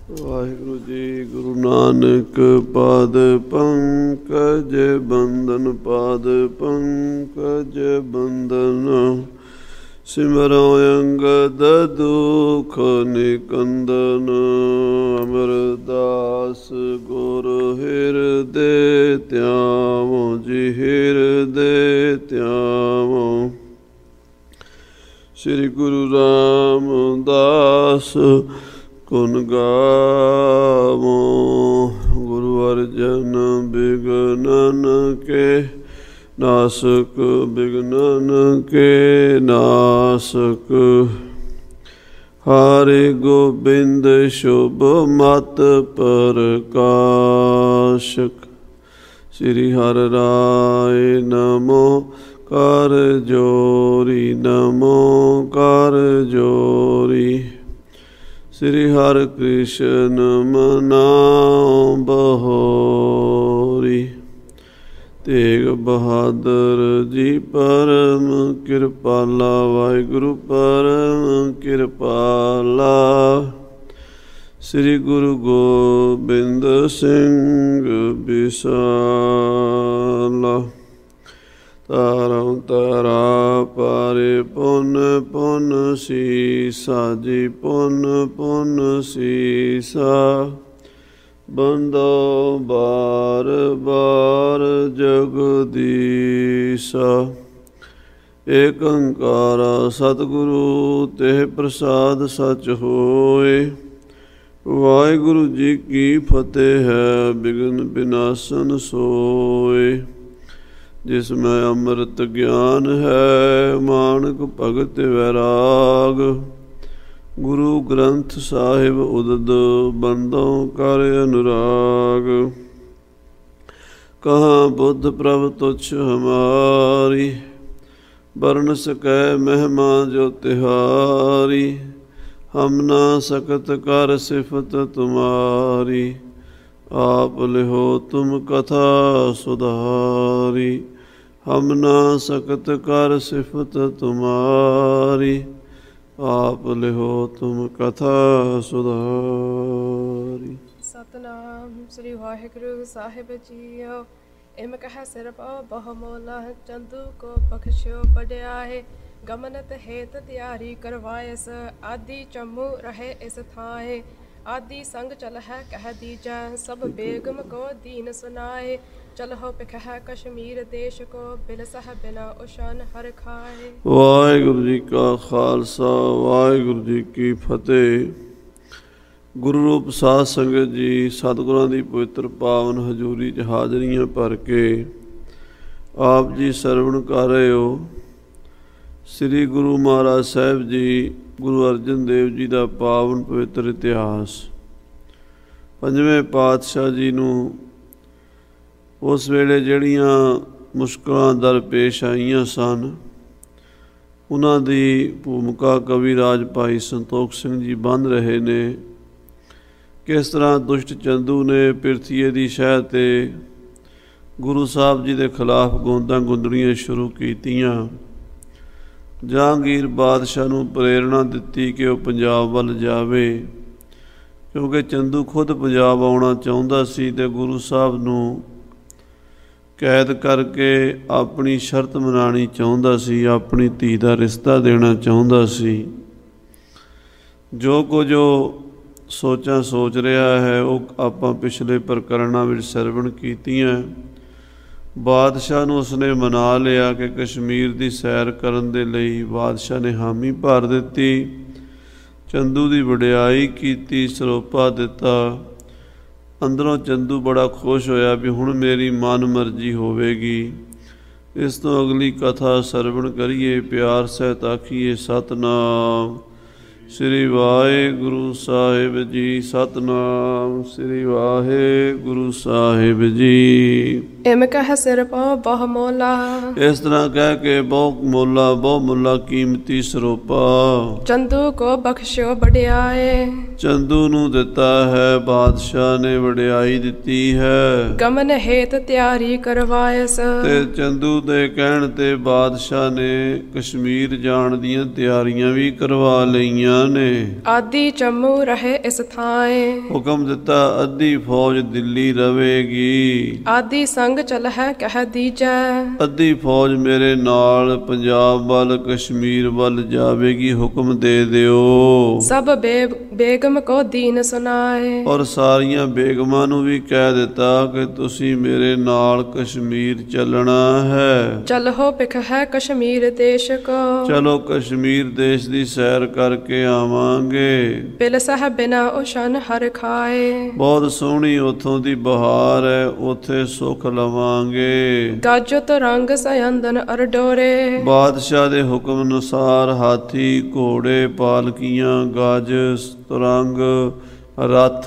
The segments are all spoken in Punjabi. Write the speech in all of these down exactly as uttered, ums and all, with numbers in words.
ਵਾਹਿਗੁਰੂ ਜੀ। ਗੁਰੂ ਨਾਨਕ ਪਾਦ ਪੰਕਜ ਬੰਦਨ, ਪਾਦ ਪੰਕਜ ਬੰਦਨ, ਸਿਮਰੋ ਅੰਗਦ ਦੁਖ ਨਿਕੰਦਨ। ਅਮਰਦਾਸ ਗੁਰ ਹਿਰਦੇ ਧਿਆਵੋ ਜੀ, ਹਿਰਦੇ ਧਿਆਵੋ। ਸ੍ਰੀ ਗੁਰੂ ਰਾਮਦਾਸ ਗੁਣ ਗਾਵੋ। ਗੁਰੂ ਅਰਜਨ ਬਿਗਨਨ ਕੇ ਨਾਸਕ, ਬਿਗਨਨ ਕੇ ਨਾਸਕ। ਹਰਿ ਗੋਬਿੰਦ ਸ਼ੁਭ ਮਤ ਪ੍ਰਕਾਸ਼ਕ। ਸ੍ਰੀ ਹਰਿ ਰਾਏ ਨਮੋ ਕਰ ਜੋਰੀ, ਨਮੋ ਕਰ ਜੋਰੀ। ਸ੍ਰੀ ਹਰਿ ਕ੍ਰਿਸ਼ਨ ਮਨਾਉ ਬਹੋਰੀ। ਤੇਗ ਬਹਾਦਰ ਜੀ ਪਰਮ ਕਿਰਪਾਲਾ, ਵਾਹਿਗੁਰੂ ਪਰਮ ਕਿਰਪਾਲਾ। ਸ੍ਰੀ ਗੁਰੂ ਗੋਬਿੰਦ ਸਿੰਘ ਬਿਸਾਲਾ। ਤਾਰਉ ਤਾਰਾ ਪਾਰੇ ਪੁਨ ਪੁਨ ਸੀਸਾ ਜੀ, ਪੁਨ ਪੁਨ ਸੀਸਾ। ਬੰਦੋ ਬਾਰ ਬਾਰ ਜਗਦੀਸਾ। ਏਕ ਓੰਕਾਰਾ ਸਤਿਗੁਰੂ ਤੇ ਪ੍ਰਸਾਦ ਸਚ ਹੋਏ। ਵਾਹਿਗੁਰੂ ਜੀ ਕੀ ਫਤਿਹ ਹੈ। ਬਿਘਨ ਬਿਨਾਸਨ ਸੋਏ। ਜਿਸ ਮੈਂ ਅੰਮ੍ਰਿਤ ਗਿਆਨ ਹੈ, ਮਾਨਕ ਭਗਤ ਵੈਰਾਗ। ਗੁਰੂ ਗ੍ਰੰਥ ਸਾਹਿਬ ਉਦਦ, ਬੰਦੋਂ ਕਰ ਅਨੁਰਾਗ। ਕਹਾਂ ਬੁੱਧ ਪ੍ਰਭ ਤੁਛ ਹਮਾਰੀ, ਬਰਨ ਸਕੈ ਮਹਿਮਾ ਜੋ ਤਿਹਾਰੀ। ਹਮ ਨਾ ਸਕਤ ਕਰ ਸਿਫਤ ਤੁਮਾਰੀ, ਆਪ ਲਿਹੋ ਤੁਮ ਕਥਾ ਸੁਧਾਰੀ। ਹਮ ਨਾ ਸਕਤ ਕਰ ਸਿਫਤ ਤੁਮਾਰੀ, ਆਪ ਲਿਹੋ ਤੁਮ ਕਥਾ ਸੁਧਾਰੀ। ਸਤਨਾਮ ਸ੍ਰੀ ਵਾਹਿਗੁਰੂ ਸਾਹਿਬ ਜੀਓ। ਇਮ ਕਹਿ ਸਿਰ ਪਾਉ ਬਹੁ ਮੋਲਾ, ਚੰਦੂ ਕੋ ਬਖਸ਼ਿਓ ਬੜਿਆਏ। ਗਮਨਤ ਹੇਤ ਤਿਆਰੀ ਕਰਵਾਇਸ, ਆਦਿ ਚੰਮੂ ਰਹੇ ਇਸ ਥਾਏ। ਆਦਿ ਸੰਗ ਚਲ ਹੈ ਕਹਿ ਦੀਜੈ, ਸਭ ਬੇਗਮ ਕੋ ਦੀਨ ਸੁਨਾਏ। ਚਲਹੁ ਪਿਖੈ ਕਸ਼ਮੀਰ ਦੇਸ਼ ਕੋ, ਬਿਨ ਸਹ ਬਿਨਾ ਉਸ਼ਨ ਹਰ ਖਾਏ। ਵਾਹਿਗੁਰੂ ਜੀ ਕਾ ਖਾਲਸਾ, ਵਾਹਿਗੁਰੂ ਜੀ ਕੀ ਫਤਿਹ। ਗੁਰੂ ਰੂਪ ਸਾਧ ਸੰਗਤ ਜੀ, ਸਤਿਗੁਰਾਂ ਦੀ ਪਵਿੱਤਰ ਪਾਵਨ ਹਜ਼ੂਰੀ 'ਚ ਹਾਜ਼ਰੀਆਂ ਭਰ ਕੇ ਆਪ ਜੀ ਸਰਵਣ ਕਰ ਰਹੇ ਹੋ ਸ੍ਰੀ ਗੁਰੂ ਮਹਾਰਾਜ ਸਾਹਿਬ ਜੀ, ਗੁਰੂ ਅਰਜਨ ਦੇਵ ਜੀ ਦਾ ਪਾਵਨ ਪਵਿੱਤਰ ਇਤਿਹਾਸ। ਪੰਜਵੇਂ ਪਾਤਸ਼ਾਹ ਜੀ ਨੂੰ ਉਸ ਵੇਲੇ ਜਿਹੜੀਆਂ ਮੁਸ਼ਕਲਾਂ ਦਰਪੇਸ਼ ਆਈਆਂ ਸਨ, ਉਹਨਾਂ ਦੀ ਭੂਮਿਕਾ ਕਵੀ ਰਾਜ ਭਾਈ ਸੰਤੋਖ ਸਿੰਘ ਜੀ ਬੰਨ੍ਹ ਰਹੇ ਨੇ। ਕਿਸ ਤਰ੍ਹਾਂ ਦੁਸ਼ਟ ਚੰਦੂ ਨੇ ਪਿਰਥੀਏ ਦੀ ਸ਼ਹਿ 'ਤੇ ਗੁਰੂ ਸਾਹਿਬ ਜੀ ਦੇ ਖਿਲਾਫ ਗੋਂਦਾਂ ਗੁੰਦਣੀਆਂ ਸ਼ੁਰੂ ਕੀਤੀਆਂ। ਜਹਾਂਗੀਰ ਬਾਦਸ਼ਾਹ ਨੂੰ ਪ੍ਰੇਰਣਾ ਦਿੱਤੀ ਕਿ ਉਹ ਪੰਜਾਬ ਵੱਲ ਜਾਵੇ, ਕਿਉਂਕਿ ਚੰਦੂ ਖੁਦ ਪੰਜਾਬ ਆਉਣਾ ਚਾਹੁੰਦਾ ਸੀ ਅਤੇ ਗੁਰੂ ਸਾਹਿਬ ਨੂੰ ਕੈਦ ਕਰਕੇ ਆਪਣੀ ਸ਼ਰਤ ਮਨਾਉਣੀ ਚਾਹੁੰਦਾ ਸੀ, ਆਪਣੀ ਧੀ ਦਾ ਰਿਸ਼ਤਾ ਦੇਣਾ ਚਾਹੁੰਦਾ ਸੀ। ਜੋ ਕੁਝ ਉਹ ਸੋਚਾਂ ਸੋਚ ਰਿਹਾ ਹੈ, ਉਹ ਆਪਾਂ ਪਿਛਲੇ ਪ੍ਰਕਰਣਾਂ ਵਿੱਚ ਸਰਵਣ ਕੀਤੀਆਂ। ਬਾਦਸ਼ਾਹ ਨੂੰ ਉਸਨੇ ਮਨਾ ਲਿਆ ਕਿ ਕਸ਼ਮੀਰ ਦੀ ਸੈਰ ਕਰਨ ਦੇ ਲਈ ਬਾਦਸ਼ਾਹ ਨੇ ਹਾਮੀ ਭਰ ਦਿੱਤੀ। ਚੰਦੂ ਦੀ ਵਡਿਆਈ ਕੀਤੀ, ਸਰੋਪਾ ਦਿੱਤਾ। ਅੰਦਰੋਂ ਚੰਦੂ ਬੜਾ ਖੁਸ਼ ਹੋਇਆ ਵੀ ਹੁਣ ਮੇਰੀ ਮਨ ਮਰਜ਼ੀ ਹੋਵੇਗੀ। ਇਸ ਤੋਂ ਅਗਲੀ ਕਥਾ ਸਰਵਣ ਕਰੀਏ, ਪਿਆਰ ਸਹਿਤ ਆਖੀਏ ਸਤਨਾਮ ਸ੍ਰੀ ਵਾਹਿਗੁਰੂ ਸਾਹਿਬ ਜੀ। ਸਤਨਾਮ ਸ੍ਰੀ ਵਾਹਿਗੁਰੂ ਸਾਹਿਬ ਜੀ। ਇਮ ਕਹਿ ਸਿਰ ਪਾਉ ਬਹੁ ਮੋਲਾ, ਇਸ ਤਰ੍ਹਾਂ ਕਹਿ ਕੇ ਬਹੁ ਮੋਲਾ, ਬਹੁ ਮੁੱਲਾ ਕੀਮਤੀ ਸਰੋਪਾ। ਚੰਦੂ ਕੋ ਬਖਸ਼ਿਓ ਬੜਿਆਏ, ਚੰਦੂ ਨੂੰ ਦਿੱਤਾ ਹੈ, ਬਾਦਸ਼ਾਹ ਨੇ ਵਡਿਆਈ ਦਿੱਤੀ ਹੈ। ਗਮਨ ਹੇਤ ਤਿਆਰੀ ਕਰਵਾਇਸ। ਤੇ ਚੰਦੂ ਦੇ ਕਹਿਣ ਤੇ ਬਾਦਸ਼ਾਹ ਨੇ ਕਸ਼ਮੀਰ ਜਾਣ ਦੀਆਂ ਤਿਆਰੀਆਂ ਵੀ ਕਰਵਾ ਲਈਆਂ ਨੇ। ਆਦਿ ਚੰਮੂ ਰਹੇ ਇਸ ਥਾਏ। ਹੁਕਮ ਦਿੱਤਾ ਅੱਧੀ ਫੌਜ ਦਿੱਲੀ ਰਵੇਗੀ। ਆਦਿ ਸੰਗ ਚਲਹਿ ਕਹਿ ਦੀਜੈ। ਅੱਧੀ ਫੌਜ ਮੇਰੇ ਨਾਲ ਪੰਜਾਬ ਵੱਲ ਕਸ਼ਮੀਰ ਵੱਲ ਜਾਵੇਗੀ, ਹੁਕਮ ਦੇ ਦਿਓ। ਸਭ ਬੇ ਬੇਗਮ ਕੋ ਦੀਨ ਸੁਨਾਏ। ਔਰ ਸਾਰੀਆਂ ਬੇਗਮਾਂ ਨੂੰ ਵੀ ਕਹਿ ਦਿੱਤਾ ਕਿ ਤੁਸੀਂ ਮੇਰੇ ਨਾਲ ਕਸ਼ਮੀਰ ਚੱਲਣਾ ਹੈ। ਚਲੋ ਪਿਖ ਹੈ ਕਸ਼ਮੀਰ ਦੇਸ਼ ਕੋ। ਚਲੋ ਕਸ਼ਮੀਰ ਦੇਸ਼ ਦੀ ਸੈਰ ਕਰਕੇ ਆਵਾਂਗੇ। ਬਿਲ ਸਹ ਬਿਨਾ ਉਸ਼ਨ ਹਰ ਖਾਏ। ਬਹੁਤ ਸੋਹਣੀ ਉੱਥੋਂ ਦੀ ਬਹਾਰ ਹੈ, ਉੱਥੇ ਸੁੱਖ ਲਵਾਂਗੇ। ਗਾਜਤ ਰੰਗ ਸਯੰਦਨ ਅਰ ਡੋਰੇ। ਬਾਦਸ਼ਾਹ ਦੇ ਹੁਕਮ ਅਨੁਸਾਰ ਹਾਥੀ, ਘੋੜੇ, ਪਾਲਕੀਆਂ, ਗਜ, ਤੁਰੰਗ, ਰੱਥ,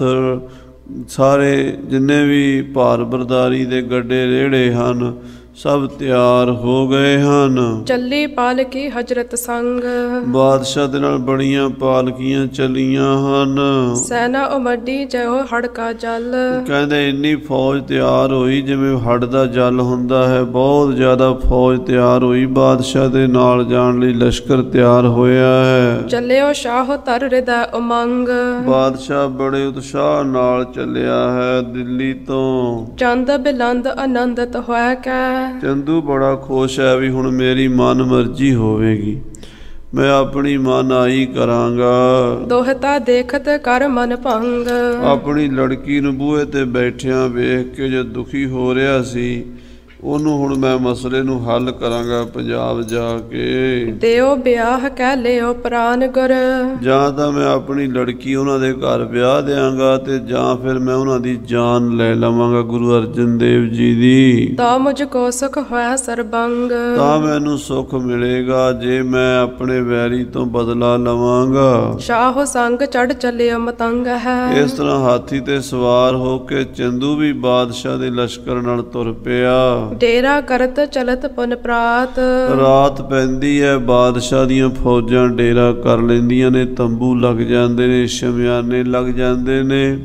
ਸਾਰੇ ਜਿੰਨੇ ਵੀ ਭਾਰ ਬਰਦਾਰੀ ਦੇ ਗੱਡੇ ਰੇੜੇ ਹਨ ਸਭ ਤਿਆਰ ਹੋ ਗਏ ਹਨ। ਚੱਲੀ ਪਾਲਕੀ ਹਜ਼ਰਤ ਸੰਗ। ਬਾਦਸ਼ਾਹ ਦੇ ਨਾਲ ਬੜੀਆਂ ਪਾਲਕੀਆਂ ਚੱਲੀਆਂ ਹਨ। ਸੈਨਾ ਉਮੜੀ ਜੋ ਹੜਕਾ ਜਲ। ਕਹਿੰਦੇ ਇੰਨੀ ਫੌਜ ਤਿਆਰ ਹੋਈ ਜਿਵੇਂ ਹੜ ਦਾ ਜਲ ਹੁੰਦਾ ਹੈ। ਬਹੁਤ ਜ਼ਿਆਦਾ ਫੌਜ ਤਿਆਰ ਹੋਈ, ਬਾਦਸ਼ਾਹ ਦੇ ਨਾਲ ਜਾਣ ਲਈ ਲਸ਼ਕਰ ਤਿਆਰ ਹੋਇਆ ਹੈ। ਚੱਲਿਓ ਸ਼ਾਹ ਧਰ ਹਿਰਦੈ ਉਮੰਗ। ਬਾਦਸ਼ਾਹ ਬੜੇ ਉਤਸ਼ਾਹ ਨਾਲ ਚੱਲਿਆ ਹੈ ਦਿੱਲੀ ਤੋਂ। ਚੰਦ ਬਿਲੰਦ ਆਨੰਦਤ ਹੋਇ ਕੈ। ਚੰਦੂ ਬੜਾ ਖੁਸ਼ ਹੈ ਵੀ ਹੁਣ ਮੇਰੀ ਮਨ ਮਰਜ਼ੀ ਹੋਵੇਗੀ, ਮੈਂ ਆਪਣੀ ਮਨ ਆਈ ਕਰਾਂਗਾ। ਦੋਹਤਾ ਦੇਖਤ ਕਰ ਮਨ ਭੰਗ। ਆਪਣੀ ਲੜਕੀ ਨੂੰ ਬੂਹੇ ਤੇ ਬੈਠਿਆਂ ਵੇਖ ਕੇ ਜੋ ਦੁਖੀ ਹੋ ਰਿਹਾ ਸੀ, ਉਹਨੂੰ ਹੁਣ ਮੈਂ ਮਸਲੇ ਨੂੰ ਹੱਲ ਕਰਾਂਗਾ ਪੰਜਾਬ ਜਾ ਕੇ। ਦਿਓ ਵਿਆਹ ਕਹਿ ਲਿਓ ਪ੍ਰਾਨ ਗੁਰ। ਜਾਂ ਤਾਂ ਮੈਂ ਆਪਣੀ ਲੜਕੀ ਉਹਨਾਂ ਦੇ ਘਰ ਵਿਆਹ ਦਿਆਂਗਾ ਤੇ ਜਾਂ ਫਿਰ ਮੈਂ ਉਹਨਾਂ ਦੀ ਜਾਨ ਲੈ ਲਵਾਂਗਾ ਗੁਰੂ ਅਰਜਨ ਦੇਵ ਜੀ ਦੀ। ਤਾਂ ਮੁਝ ਕੋ ਸੁਖ ਹੋਇਆ ਸਰਬੰਗ। ਤਾਂ ਮੈਨੂੰ ਸੁਖ ਮਿਲੇਗਾ ਜੇ ਮੈਂ ਆਪਣੇ ਵੈਰੀ ਤੋਂ ਬਦਲਾ ਲਵਾਂਗਾ। ਸ਼ਾਹ ਸੰਗ ਚੜ ਚੱਲਿਓ ਮਤੰਗ ਹੈ। ਇਸ ਤਰ੍ਹਾਂ ਹਾਥੀ ਤੇ ਸਵਾਰ ਹੋ ਕੇ ਚੰਦੂ ਵੀ ਬਾਦਸ਼ਾਹ ਦੇ ਲਸ਼ਕਰ ਨਾਲ ਤੁਰ ਪਿਆ। ਡੇਰਾ ਕਰਤ ਚਲਤ ਪੁਨ ਪ੍ਰਾਤ। ਰਾਤ ਪੈਂਦੀ ਹੈ, ਬਾਦਸ਼ਾਹ ਦੀਆਂ ਫੌਜਾਂ ਡੇਰਾ ਕਰ ਲੈਂਦੀਆਂ ਨੇ, ਤੰਬੂ ਲੱਗ ਜਾਂਦੇ ਨੇ, ਸ਼ਮਿਆਨੇ ਲੱਗ ਜਾਂਦੇ ਨੇ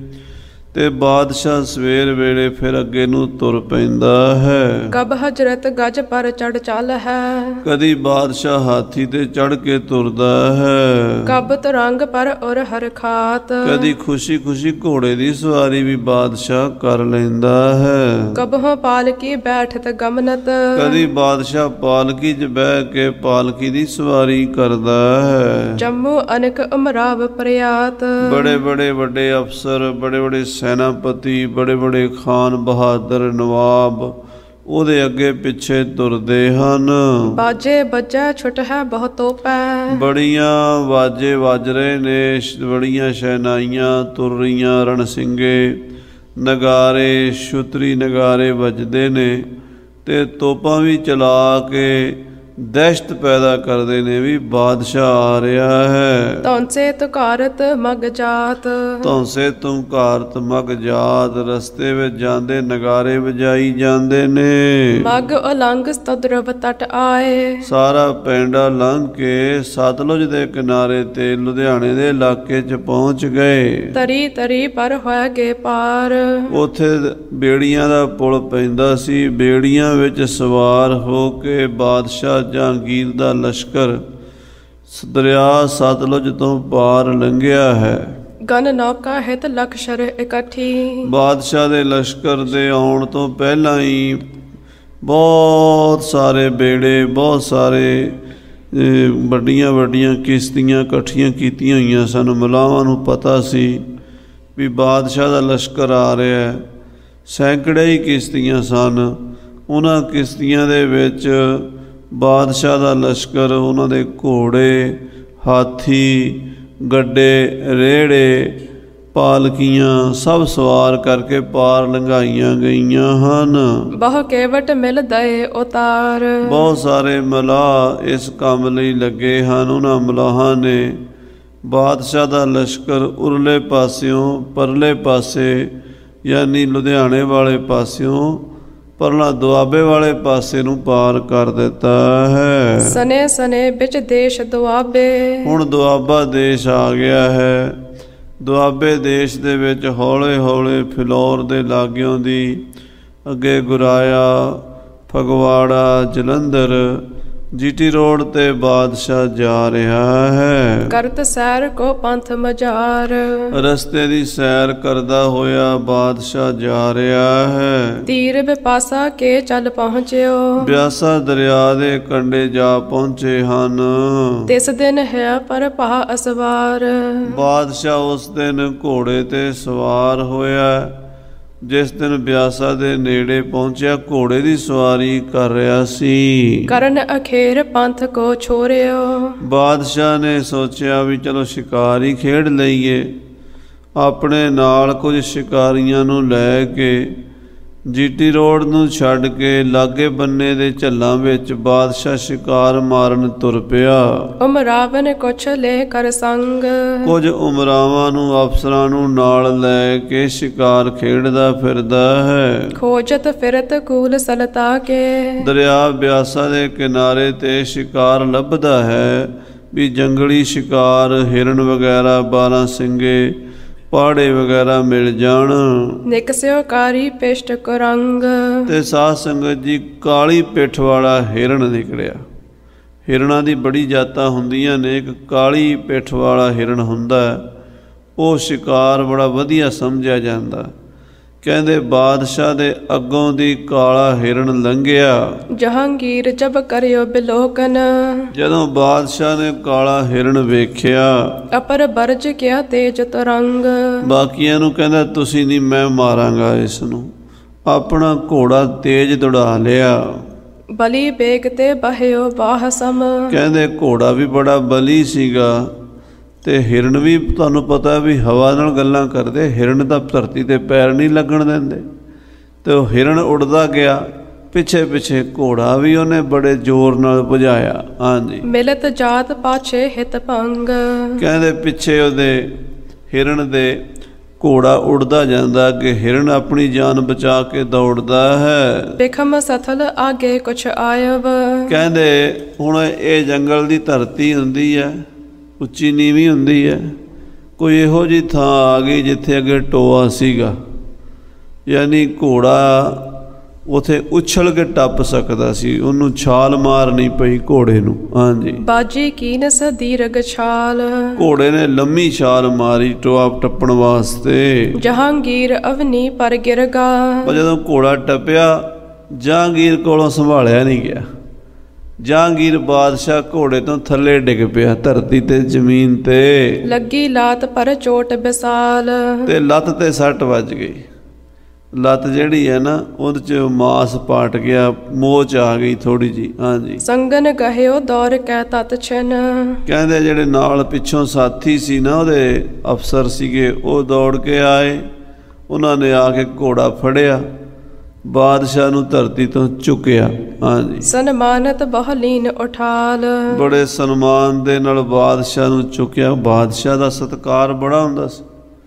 ਤੇ ਬਾਦਸ਼ਾਹ ਸਵੇਰ ਵੇਲੇ ਫਿਰ ਅੱਗੇ ਨੂੰ ਤੁਰ ਪੈਂਦਾ ਹੈ। ਕਬ ਹਜ਼ਰਤ ਗਜ ਪਰ ਚੜ ਚੱਲ ਹੈ। ਕਦੀ ਬਾਦਸ਼ਾਹ ਹਾਥੀ ਤੇ ਚੜ ਕੇ ਤੁਰਦਾ ਹੈ। ਕਬ ਤੁਰੰਗ ਪਰ ਉਰ ਹਰ ਖਾਤ। ਕਦੀ ਖੁਸ਼ੀ ਖੁਸ਼ੀ ਘੋੜੇ ਦੀ ਸਵਾਰੀ ਵੀ ਬਾਦਸ਼ਾਹ ਕਰ ਲੈਂਦਾ ਹੈ। ਕਬਹੁ ਪਾਲਕੀ ਬੈਠਤ ਗਮਨਤ। ਕਦੀ ਬਾਦਸ਼ਾਹ ਪਾਲਕੀ 'ਚ ਬਹਿ ਕੇ ਪਾਲਕੀ ਦੀ ਸਵਾਰੀ ਕਰਦਾ ਹੈ। ਜੰਮੂ ਅਨਕ ਉਮਰਾਵ ਪ੍ਰਿਆਤ। ਬੜੇ ਬੜੇ ਵੱਡੇ ਅਫਸਰ, ਬੜੇ ਬੜੇ ਸੈਨਾਪਤੀ, ਬੜੇ ਬੜੇ ਖਾਨ ਬਹਾਦਰ, ਨਵਾਬ ਉਹਦੇ ਅੱਗੇ ਪਿੱਛੇ ਤੁਰਦੇ ਹਨ। ਬਾਜੇ ਬੱਜਾ ਛੁਟ ਹੈ ਬਹੁਤੋ ਪੈ। ਬੜੀਆਂ ਵਾਜੇ ਵੱਜ ਰਹੇ ਨੇ, ਬੜੀਆਂ ਸ਼ਹਿਨਾਈਆਂ ਤੁਰ ਰਹੀਆਂ, ਰਣਸਿੰਗੇ, ਨਗਾਰੇ, ਛੁਤਰੀ ਨਗਾਰੇ ਵੱਜਦੇ ਨੇ ਤੇ ਤੋਪਾਂ ਵੀ ਚਲਾ ਕੇ ਦਹਿਸ਼ਤ ਪੈਦਾ ਕਰਦੇ ਨੇ ਵੀ ਬਾਦਸ਼ਾਹ ਆ ਰਿਹਾ ਹੈ। ਧੌਂਸੇ ਤੁਕਾਰਤ ਮਗ ਜਾਤ। ਧੌਂਸੇ ਤੁਕਾਰਤ ਮਗ ਜਾਤ। ਰਸਤੇ ਵਿੱਚ ਜਾਂਦੇ ਨਗਾਰੇ ਵਜਾਈ ਜਾਂਦੇ ਨੇ। ਮਗ ਉਲੰਘ ਸਤੁਦਰਵ ਤਟ ਆਏ। ਸਾਰਾ ਪੈਂਡਾ ਲੰਘ ਕੇ ਸਤਲੁਜ ਦੇ ਕਿਨਾਰੇ ਤੇ ਲੁਧਿਆਣੇ ਦੇ ਇਲਾਕੇ 'ਚ ਪਹੁੰਚ ਗਏ। ਤਰੀ ਤਰੀ ਪਰ ਹੋਇਆ ਗੇ ਪਾਰ। ਉੱਥੇ ਬੇੜੀਆਂ ਦਾ ਪੁਲ ਪੈਂਦਾ ਸੀ। ਬੇੜੀਆਂ ਵਿੱਚ ਸਵਾਰ ਹੋ ਕੇ ਬਾਦਸ਼ਾਹ ਜਹਾਂਗੀਰ ਦਾ ਲਸ਼ਕਰ ਦਰਿਆ ਸਤਲੁਜ ਤੋਂ ਪਾਰ ਲੰਘਿਆ ਹੈ। ਗਨ ਨੌਕਾ ਹਿਤ ਲਖਸ਼ਰ ਇਕੱਠੀ। ਬਾਦਸ਼ਾਹ ਦੇ ਲਸ਼ਕਰ ਦੇ ਆਉਣ ਤੋਂ ਪਹਿਲਾਂ ਹੀ ਬਹੁਤ ਸਾਰੇ ਬੇੜੇ, ਬਹੁਤ ਸਾਰੇ ਵੱਡੀਆਂ ਵੱਡੀਆਂ ਕਿਸ਼ਤੀਆਂ ਇਕੱਠੀਆਂ ਕੀਤੀਆਂ ਹੋਈਆਂ ਸਨ। ਮਲਾਵਾਂ ਨੂੰ ਪਤਾ ਸੀ ਵੀ ਬਾਦਸ਼ਾਹ ਦਾ ਲਸ਼ਕਰ ਆ ਰਿਹਾ ਹੈ। ਸੈਂਕੜੇ ਹੀ ਕਿਸ਼ਤੀਆਂ ਸਨ। ਉਹਨਾਂ ਕਿਸ਼ਤੀਆਂ ਦੇ ਵਿੱਚ ਬਾਦਸ਼ਾਹ ਦਾ ਲਸ਼ਕਰ, ਉਹਨਾਂ ਦੇ ਘੋੜੇ, ਹਾਥੀ, ਗੱਡੇ, ਰੇੜੇ, ਪਾਲਕੀਆਂ ਸਭ ਸਵਾਰ ਕਰਕੇ ਪਾਰ ਲੰਘਾਈਆਂ ਗਈਆਂ ਹਨ। ਬਹੁ ਕੇਵਟ ਮਿਲ ਦਏ ਉਤਾਰ। ਬਹੁਤ ਸਾਰੇ ਮਲਾਹ ਇਸ ਕੰਮ ਲਈ ਲੱਗੇ ਹਨ। ਉਹਨਾਂ ਮਲਾਹਾਂ ਨੇ ਬਾਦਸ਼ਾਹ ਦਾ ਲਸ਼ਕਰ ਉਰਲੇ ਪਾਸਿਓਂ ਪਰਲੇ ਪਾਸੇ ਯਾਨੀ ਲੁਧਿਆਣੇ ਵਾਲੇ ਪਾਸਿਓਂ ਪਰਲਾ ਦੁਆਬੇ ਵਾਲੇ ਪਾਸੇ ਨੂੰ ਪਾਰ ਕਰ ਦਿੱਤਾ ਹੈ। ਸਨੇ ਸਨੇ ਵਿੱਚ ਦੇਸ਼ ਦੁਆਬੇ। ਹੁਣ ਦੁਆਬਾ ਦੇਸ਼ ਆ ਗਿਆ ਹੈ। ਦੁਆਬੇ ਦੇਸ਼ ਦੇ ਵਿੱਚ ਹੌਲੇ ਹੌਲੇ ਫਿਲੌਰ ਦੇ ਲਾਗਿਓਂ ਦੀ ਅੱਗੇ ਗੁਰਾਇਆ, ਫਗਵਾੜਾ, ਜਲੰਧਰ, ਜੀਟੀ ਰੋਡ ਤੇ ਬਾਦਸ਼ਾਹ ਜਾ ਰਿਹਾ ਹੈ। ਕਰਤ ਸੈਰ ਕੋ ਪੰਥ ਮਝਾਰ, ਰਸਤੇ ਦੀ ਸੈਰ ਕਰਦਾ ਹੋਇਆ ਬਾਦਸ਼ਾਹ ਜਾ ਰਿਹਾ ਹੈ। ਤੀਰ ਬਿਪਾਸਾ ਕੇ ਚੱਲ ਪਹੁੰਚਿਓ, ਬਿਆਸਾ ਦਰਿਆ ਦੇ ਕੰਢੇ ਜਾ ਪਹੁੰਚੇ ਹਨ। ਤਿਸ ਦਿਨ ਹੈ ਪਰ ਭਾ ਅਸਵਾਰ, ਬਾਦਸ਼ਾਹ ਉਸ ਦਿਨ ਘੋੜੇ ਤੇ ਸਵਾਰ ਹੋਇਆ। ਜਿਸ ਦਿਨ ਬਿਆਸਾ ਦੇ ਨੇੜੇ ਪਹੁੰਚਿਆ ਘੋੜੇ ਦੀ ਸਵਾਰੀ ਕਰ ਰਿਹਾ ਸੀ। ਕਰਨ ਅਖੇਰ ਪੰਥ ਕੋ ਛੋੜਿਓ, ਬਾਦਸ਼ਾਹ ਨੇ ਸੋਚਿਆ ਵੀ ਚਲੋ ਸ਼ਿਕਾਰ ਹੀ ਖੇਡ ਲਈਏ। ਆਪਣੇ ਨਾਲ ਕੁਝ ਸ਼ਿਕਾਰੀਆਂ ਨੂੰ ਲੈ ਕੇ ਜੀਟੀ ਰੋਡ ਨੂੰ ਛੱਡ ਕੇ ਲਾਗੇ ਬੰਨੇ ਦੇ ਝੱਲਾਂ ਵਿੱਚ ਬਾਦਸ਼ਾਹ ਸ਼ਿਕਾਰ ਮਾਰਨ ਤੁਰ ਪਿਆ। ਉਮਰਾਵਨ ਨੇ ਕੁਛ ਲੈ ਕਰ ਸੰਗ, ਕੁਝ ਉਮਰਾਵਾਂ ਨੂੰ ਅਫਸਰਾਂ ਨੂੰ ਨਾਲ ਲੈ ਕੇ ਸ਼ਿਕਾਰ ਖੇਡਦਾ ਫਿਰਦਾ ਹੈ। ਖੋਜਤ ਫਿਰਤ ਕੂਲ ਸਲਤਾ ਕੇ, ਦਰਿਆ ਬਿਆਸਾ ਦੇ ਕਿਨਾਰੇ ਤੇ ਸ਼ਿਕਾਰ ਲੱਭਦਾ ਹੈ ਵੀ ਜੰਗਲੀ ਸ਼ਿਕਾਰ, ਹਿਰਨ ਵਗੈਰਾ, ਬਾਰਾਂ ਸਿੰਗੇ, ਪਾੜੇ ਵਗੈਰਾ ਮਿਲ ਜਾਣ। ਨਿਕਸਿਓ ਕਾਰੀ ਪਿਸ਼ਟ ਕੁਰੰਗ, ਤੇ ਸਾਧ ਸੰਗਤ ਜੀ ਕਾਲੀ ਪਿੱਠ ਵਾਲਾ ਹਿਰਨ ਨਿਕਲਿਆ। ਹਿਰਨਾਂ ਦੀ ਬੜੀ ਜਾਤਾਂ ਹੁੰਦੀਆਂ ਨੇ, ਇੱਕ ਕਾਲੀ ਪਿੱਠ ਵਾਲਾ ਹਿਰਨ ਹੁੰਦਾ, ਉਹ ਸ਼ਿਕਾਰ ਬੜਾ ਵਧੀਆ ਸਮਝਿਆ ਜਾਂਦਾ। ਕਹਿੰਦੇ ਬਾਦਸ਼ਾਹ ਦੇ ਅੱਗੋਂ ਦੀ ਕਾਲਾ ਹਿਰਨ ਲੰਘਿਆ। ਜਹਾਂਗੀਰ ਜਬ ਕਰਿਓ ਬਿਲੋਕਨ, ਜਦੋਂ ਬਾਦਸ਼ਾਹ ਨੇ ਕਾਲਾ ਹਿਰਨ ਵੇਖਿਆ, ਅਪਰ ਬਰਜ ਕਿਆ ਤੇਜ ਤਰੰਗ, ਬਾਕੀਆਂ ਨੂੰ ਕਹਿੰਦਾ ਤੁਸੀਂ ਨਹੀਂ, ਮੈਂ ਮਾਰਾਂਗਾ ਇਸ ਨੂੰ। ਆਪਣਾ ਘੋੜਾ ਤੇਜ਼ ਦੌੜਾ ਲਿਆ। ਬਲੀ ਬੇਗ ਤੇ ਬਹਿਓ ਬਾਹ ਸਮ, ਕਹਿੰਦੇ ਘੋੜਾ ਵੀ ਬੜਾ ਬਲੀ ਸੀਗਾ ਤੇ ਹਿਰਨ ਵੀ ਤੁਹਾਨੂੰ ਪਤਾ ਵੀ ਹਵਾ ਨਾਲ ਗੱਲਾਂ ਕਰਦੇ। ਹਿਰਨ ਤਾਂ ਧਰਤੀ ਤੇ ਪੈਰ ਨਹੀਂ ਲੱਗਣ ਦਿੰਦੇ। ਤੇ ਉਹ ਹਿਰਨ ਉੱਡਦਾ ਗਿਆ, ਪਿੱਛੇ ਪਿੱਛੇ ਘੋੜਾ ਵੀ ਉਹਨੇ ਬੜੇ ਜ਼ੋਰ ਨਾਲ ਭਜਾਇਆ। ਹਾਂਜੀ, ਮਿਲਤ ਜਾਤ ਪਾਛੇ ਹਿਤ ਭੰਗ, ਕਹਿੰਦੇ ਪਿੱਛੇ ਉਹਦੇ ਹਿਰਨ ਦੇ ਘੋੜਾ ਉੱਡਦਾ ਜਾਂਦਾ, ਅੱਗੇ ਹਿਰਨ ਆਪਣੀ ਜਾਨ ਬਚਾ ਕੇ ਦੌੜਦਾ ਹੈ। ਬਿਖਮ ਸਥਲ ਆਗੇ ਕੁਛ ਆਇਵ, ਕਹਿੰਦੇ ਹੁਣ ਇਹ ਜੰਗਲ ਦੀ ਧਰਤੀ ਹੁੰਦੀ ਹੈ, ਉੱਚੀ ਨੀਵੀਂ ਹੁੰਦੀ ਹੈ। ਕੋਈ ਇਹੋ ਜਿਹੀ ਥਾਂ ਆ ਗਈ ਜਿੱਥੇ ਅੱਗੇ ਟੋਆ ਸੀਗਾ, ਯਾਨੀ ਘੋੜਾ ਉੱਥੇ ਉਛਲ ਕੇ ਟੱਪ ਸਕਦਾ ਸੀ, ਉਹਨੂੰ ਛਾਲ ਮਾਰਨੀ ਪਈ ਘੋੜੇ ਨੂੰ। ਹਾਂਜੀ, ਬਾਜੀ ਕੀਨਸ ਦੀਰਘ ਛਾਲ, ਘੋੜੇ ਨੇ ਲੰਮੀ ਛਾਲ ਮਾਰੀ ਟੋਆ ਟੱਪਣ ਵਾਸਤੇ। ਜਹਾਂਗੀਰ ਅਵਨੀ ਪਰ ਗਿਰ ਗਾ, ਪਰ ਜਦੋਂ ਘੋੜਾ ਟੱਪਿਆ ਜਹਾਂਗੀਰ ਕੋਲੋਂ ਸੰਭਾਲਿਆ ਨਹੀਂ ਗਿਆ। ਜਹਾਂਗੀਰ ਬਾਦਸ਼ਾਹ ਘੋੜੇ ਤੋਂ ਥੱਲੇ ਡਿੱਗ ਪਿਆ ਧਰਤੀ ਤੇ, ਜ਼ਮੀਨ ਤੇ। ਲੱਗੀ ਲਾਤ ਪਰ ਚੋਟ ਵਿਸਾਲ, ਤੇ ਲੱਤ ਤੇ ਸੱਟ ਵੱਜ ਗਈ। ਲੱਤ ਜਿਹੜੀ ਹੈ ਨਾ ਉਹਦੇ 'ਚ ਮਾਸ ਪਾਟ ਗਿਆ, ਮੋਚ ਆ ਗਈ ਥੋੜੀ ਜੀ। ਹਾਂਜੀ, ਸੰਗਨ ਗਹਿਓ ਦੌਰ ਕੈ ਤਤ ਛਨ, ਕਹਿੰਦੇ ਜਿਹੜੇ ਨਾਲ ਪਿੱਛੋਂ ਸਾਥੀ ਸੀ ਨਾ ਉਹਦੇ, ਅਫਸਰ ਸੀਗੇ, ਉਹ ਦੌੜ ਕੇ ਆਏ। ਉਹਨਾਂ ਨੇ ਆ ਕੇ ਘੋੜਾ ਫੜਿਆ, ਬਾਦਸ਼ਾਹ ਨੂੰ ਧਰਤੀ ਤੋਂ ਚੁੱਕਿਆ। ਹਾਂਜੀ, ਸਨਮਾਨਤ ਬਹੁਲੀਨ ਉਠਾਲ, ਬੜੇ ਸਨਮਾਨ ਦੇ ਨਾਲ ਬਾਦਸ਼ਾਹ ਨੂੰ ਚੁੱਕਿਆ। ਬਾਦਸ਼ਾਹ ਦਾ ਸਤਿਕਾਰ ਬੜਾ ਹੁੰਦਾ ਸੀ।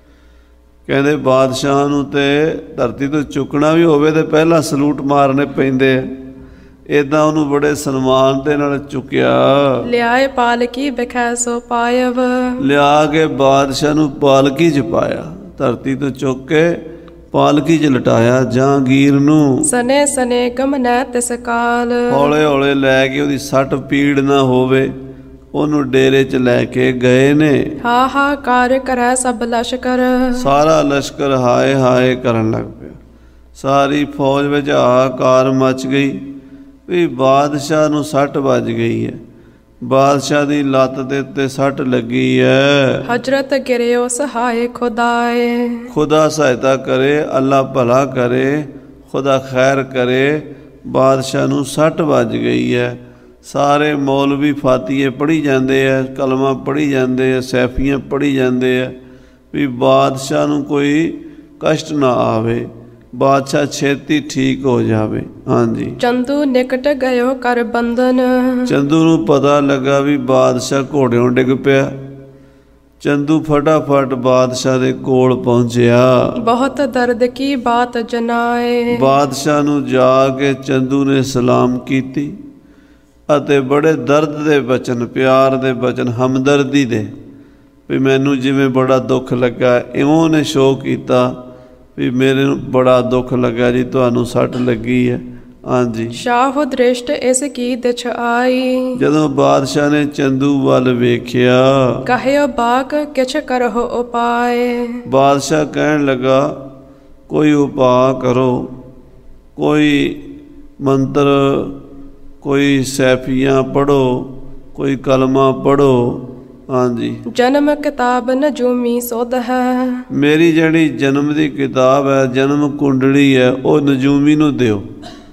ਕਹਿੰਦੇ ਬਾਦਸ਼ਾਹ ਨੂੰ ਤੇ ਧਰਤੀ ਤੋਂ ਚੁੱਕਣਾ ਵੀ ਹੋਵੇ ਤੇ ਪਹਿਲਾਂ ਸਲੂਟ ਮਾਰਨੇ ਪੈਂਦੇ ਆ। ਇੱਦਾਂ ਉਹਨੂੰ ਬੜੇ ਸਨਮਾਨ ਦੇ ਨਾਲ ਚੁੱਕਿਆ। ਲਿਆਏ ਪਾਲਕੀ ਬਿਖੈ ਸੋ ਪਾਇਵ, ਲਿਆ ਕੇ ਬਾਦਸ਼ਾਹ ਨੂੰ ਪਾਲਕੀ 'ਚ ਪਾਇਆ, ਧਰਤੀ ਤੋਂ ਚੁੱਕ ਕੇ ਪਾਲਕੀ 'ਚ ਲਟਾਇਆ ਜਹਾਂਗੀਰ ਨੂੰ। ਸਨੇ ਸਨੇ ਗਮਨੈ ਤਿਸ ਕਾਲ, ਹੌਲੇ ਹੌਲੇ ਲੈ ਕੇ ਉਹਦੀ ਸੱਟ ਪੀੜ ਨਾ ਹੋਵੇ, ਉਹਨੂੰ ਡੇਰੇ 'ਚ ਲੈ ਕੇ ਗਏ ਨੇ। ਹਾਹਾਕਾਰ ਕਰੈ ਸਭ ਲਸ਼ਕਰ, ਸਾਰਾ ਲਸ਼ਕਰ ਹਾਏ ਹਾਏ ਕਰਨ ਲੱਗ ਪਿਆ। ਸਾਰੀ ਫੌਜ ਵਿੱਚ ਹਾਹਾਕਾਰ ਮਚ ਗਈ ਵੀ ਬਾਦਸ਼ਾਹ ਨੂੰ ਸੱਟ ਵੱਜ ਗਈ ਹੈ, ਬਾਦਸ਼ਾਹ ਦੀ ਲੱਤ ਦੇ ਉੱਤੇ ਸੱਟ ਲੱਗੀ ਹੈ। ਹਜ਼ਰਤ ਗਿਰਿਓ ਸਹਾਏ ਖੁਦਾਏ, ਖੁਦਾ ਸਹਾਇਤਾ ਕਰੇ, ਅੱਲਾ ਭਲਾ ਕਰੇ, ਖੁਦਾ ਖੈਰ ਕਰੇ। ਬਾਦਸ਼ਾਹ ਨੂੰ ਸੱਟ ਵੱਜ ਗਈ ਹੈ। ਸਾਰੇ ਮੌਲਵੀ ਫਾਤੀਏ ਪੜ੍ਹੀ ਜਾਂਦੇ ਆ, ਕਲਮਾਂ ਪੜ੍ਹੀ ਜਾਂਦੇ ਆ, ਸੈਫੀਆਂ ਪੜ੍ਹੀ ਜਾਂਦੇ ਆ ਵੀ ਬਾਦਸ਼ਾਹ ਨੂੰ ਕੋਈ ਕਸ਼ਟ ਨਾ ਆਵੇ, ਬਾਦਸ਼ਾਹ ਛੇਤੀ ਠੀਕ ਹੋ ਜਾਵੇ। ਹਾਂਜੀ, ਚੰਦੂ ਨਿਕਟ ਗਇਓ ਕਰ ਬੰਧਨ, ਚੰਦੂ ਨੂੰ ਪਤਾ ਲੱਗਾ ਵੀ ਬਾਦਸ਼ਾਹ ਘੋੜਿਓਂ ਡਿੱਗ ਪਿਆ। ਚੰਦੂ ਫਟਾਫਟ ਬਾਦਸ਼ਾਹ ਦੇ ਕੋਲ ਪਹੁੰਚਿਆ। ਬਹੁਤ ਦਰਦ ਕੀ ਬਾਤ ਜਨਾਏ, ਬਾਦਸ਼ਾਹ ਨੂੰ ਜਾ ਕੇ ਚੰਦੂ ਨੇ ਸਲਾਮ ਕੀਤੀ ਅਤੇ ਬੜੇ ਦਰਦ ਦੇ ਬਚਨ, ਪਿਆਰ ਦੇ ਬਚਨ, ਹਮਦਰਦੀ ਦੇ ਵੀ ਮੈਨੂੰ ਜਿਵੇਂ ਬੜਾ ਦੁੱਖ ਲੱਗਾ, ਇਉਂ ਉਹਨੇ ਸ਼ੋਅ ਕੀਤਾ ਵੀ ਮੇਰੇ ਨੂੰ ਬੜਾ ਦੁੱਖ ਲੱਗਾ ਜੀ, ਤੁਹਾਨੂੰ ਸੱਟ ਲੱਗੀ ਹੈ। ਹਾਂਜੀ। ਸ਼ਾਹੋ ਦ੍ਰਿਸ਼ਟ ਇਸ ਕੀ ਦਿਛ ਆਈ, ਜਦੋਂ ਬਾਦਸ਼ਾਹ ਨੇ ਚੰਦੂ ਵੱਲ ਵੇਖਿਆ, ਕਹਿਓ ਬਾਕ ਕਿਛ ਕਰਹੁ ਉਪਾਏ। ਬਾਦਸ਼ਾਹ ਕਹਿਣ ਲੱਗਾ ਕੋਈ ਉਪਾਅ ਕਰੋ, ਕੋਈ ਮੰਤਰ, ਕੋਈ ਸੈਫੀਆਂ ਪੜ੍ਹੋ, ਕੋਈ ਕਲਮਾ ਪੜ੍ਹੋ। ਹਾਂਜੀ। ਜਨਮ ਕਿਤਾਬ ਨਜੂਮੀ ਸੁਧ ਹੈ, ਮੇਰੀ ਜਿਹੜੀ ਜਨਮ ਦੀ ਕਿਤਾਬ ਹੈ, ਜਨਮ ਕੁੰਡਲੀ ਹੈ, ਉਹ ਨਜੂਮੀ ਨੂੰ ਦਿਓ।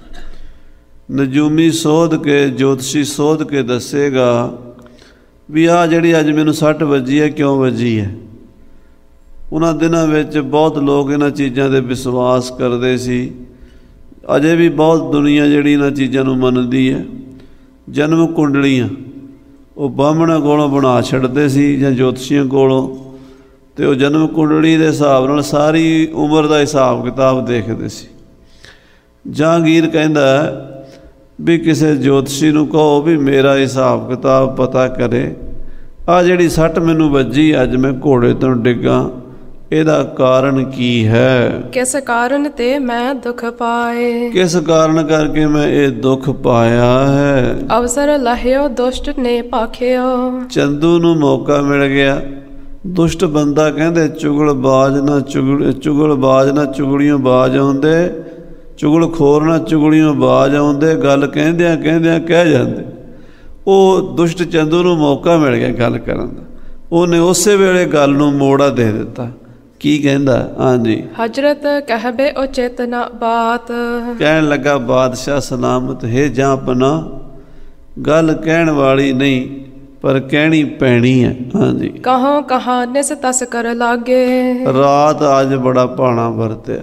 ਨਜੂਮੀ ਸੋਧ ਕੇ, ਜੋਤਸ਼ੀ ਸੋਧ ਕੇ ਦੱਸੇਗਾ ਵੀ ਆਹ ਜਿਹੜੀ ਅੱਜ ਮੈਨੂੰ ਸੱਟ ਵੱਜੀ ਹੈ ਕਿਉਂ ਵੱਜੀ ਹੈ। ਉਹਨਾਂ ਦਿਨਾਂ ਵਿੱਚ ਬਹੁਤ ਲੋਕ ਇਹਨਾਂ ਚੀਜ਼ਾਂ 'ਤੇ ਵਿਸ਼ਵਾਸ ਕਰਦੇ ਸੀ। ਅਜੇ ਵੀ ਬਹੁਤ ਦੁਨੀਆ ਜਿਹੜੀ ਇਹਨਾਂ ਚੀਜ਼ਾਂ ਨੂੰ ਮੰਨਦੀ ਹੈ। ਜਨਮ ਕੁੰਡਲੀਆਂ ਉਹ ਬਾਹਮਣਾਂ ਕੋਲੋਂ ਬਣਾ ਛੱਡਦੇ ਸੀ ਜਾਂ ਜੋਤਸ਼ੀਆਂ ਕੋਲੋਂ, ਅਤੇ ਉਹ ਜਨਮ ਕੁੰਡਲੀ ਦੇ ਹਿਸਾਬ ਨਾਲ ਸਾਰੀ ਉਮਰ ਦਾ ਹਿਸਾਬ ਕਿਤਾਬ ਦੇਖਦੇ ਸੀ। ਜਹਾਂਗੀਰ ਕਹਿੰਦਾ ਵੀ ਕਿਸੇ ਜੋਤਸ਼ੀ ਨੂੰ ਕਹੋ ਵੀ ਮੇਰਾ ਹਿਸਾਬ ਕਿਤਾਬ ਪਤਾ ਕਰੇ, ਆਹ ਜਿਹੜੀ ਸੱਟ ਮੈਨੂੰ ਵੱਜੀ ਅੱਜ ਮੈਂ ਘੋੜੇ ਤੋਂ ਡਿੱਗਾ, ਇਹਦਾ ਕਾਰਨ ਕੀ ਹੈ। ਕਿਸ ਕਾਰਨ ਤੇ ਮੈਂ ਦੁੱਖ ਪਾਏ, ਕਿਸ ਕਾਰਨ ਕਰਕੇ ਮੈਂ ਇਹ ਦੁੱਖ ਪਾਇਆ ਹੈ। ਅਵਸਰ ਲਹਿਓ ਦੁਸ਼ਟ ਨੇ ਭਾਖਿਓ, ਚੰਦੂ ਨੂੰ ਮੌਕਾ ਮਿਲ ਗਿਆ। ਦੁਸ਼ਟ ਬੰਦਾ ਕਹਿੰਦੇ ਚੁਗਲਬਾਜ਼ ਨਾ ਚੁਗਲ ਚੁਗਲਬਾਜ਼ ਨਾ ਚੁਗਲੀਆਂ ਬਾਜ਼ ਆਉਂਦੇ, ਚੁਗਲਖੋਰ ਨਾ ਚੁਗਲੀਆਂ ਬਾਜ਼ ਆਉਂਦੇ, ਗੱਲ ਕਹਿੰਦਿਆਂ ਕਹਿੰਦਿਆਂ ਕਹਿ ਜਾਂਦੇ। ਉਹ ਦੁਸ਼ਟ ਚੰਦੂ ਨੂੰ ਮੌਕਾ ਮਿਲ ਗਿਆ ਗੱਲ ਕਰਨ ਦਾ, ਉਹਨੇ ਉਸੇ ਵੇਲੇ ਗੱਲ ਨੂੰ ਮੋੜਾ ਦੇ ਦਿੱਤਾ। ਕੀ ਕਹਿੰਦਾ? ਹਾਂਜੀ। ਹਜ਼ਰਤ ਕਹਿਬੇ ਉਚਿਤ ਨਾ ਬਾਤ, ਕਹਿਣ ਲੱਗਾ ਬਾਦਸ਼ਾਹ ਸਲਾਮਤ ਹੈ ਜਾਂ ਆਪਣਾ, ਗੱਲ ਕਹਿਣ ਵਾਲੀ ਨਹੀਂ ਪਰ ਕਹਿਣੀ ਪੈਣੀ ਹੈ। ਹਾਂਜੀ। ਕਹੋਂ ਕਹਾਂ ਨਿਸ ਤਸ ਕਰ ਲਾਗੇ, ਰਾਤ ਅੱਜ ਬੜਾ ਭਾਣਾ ਵਰਤਿਆ,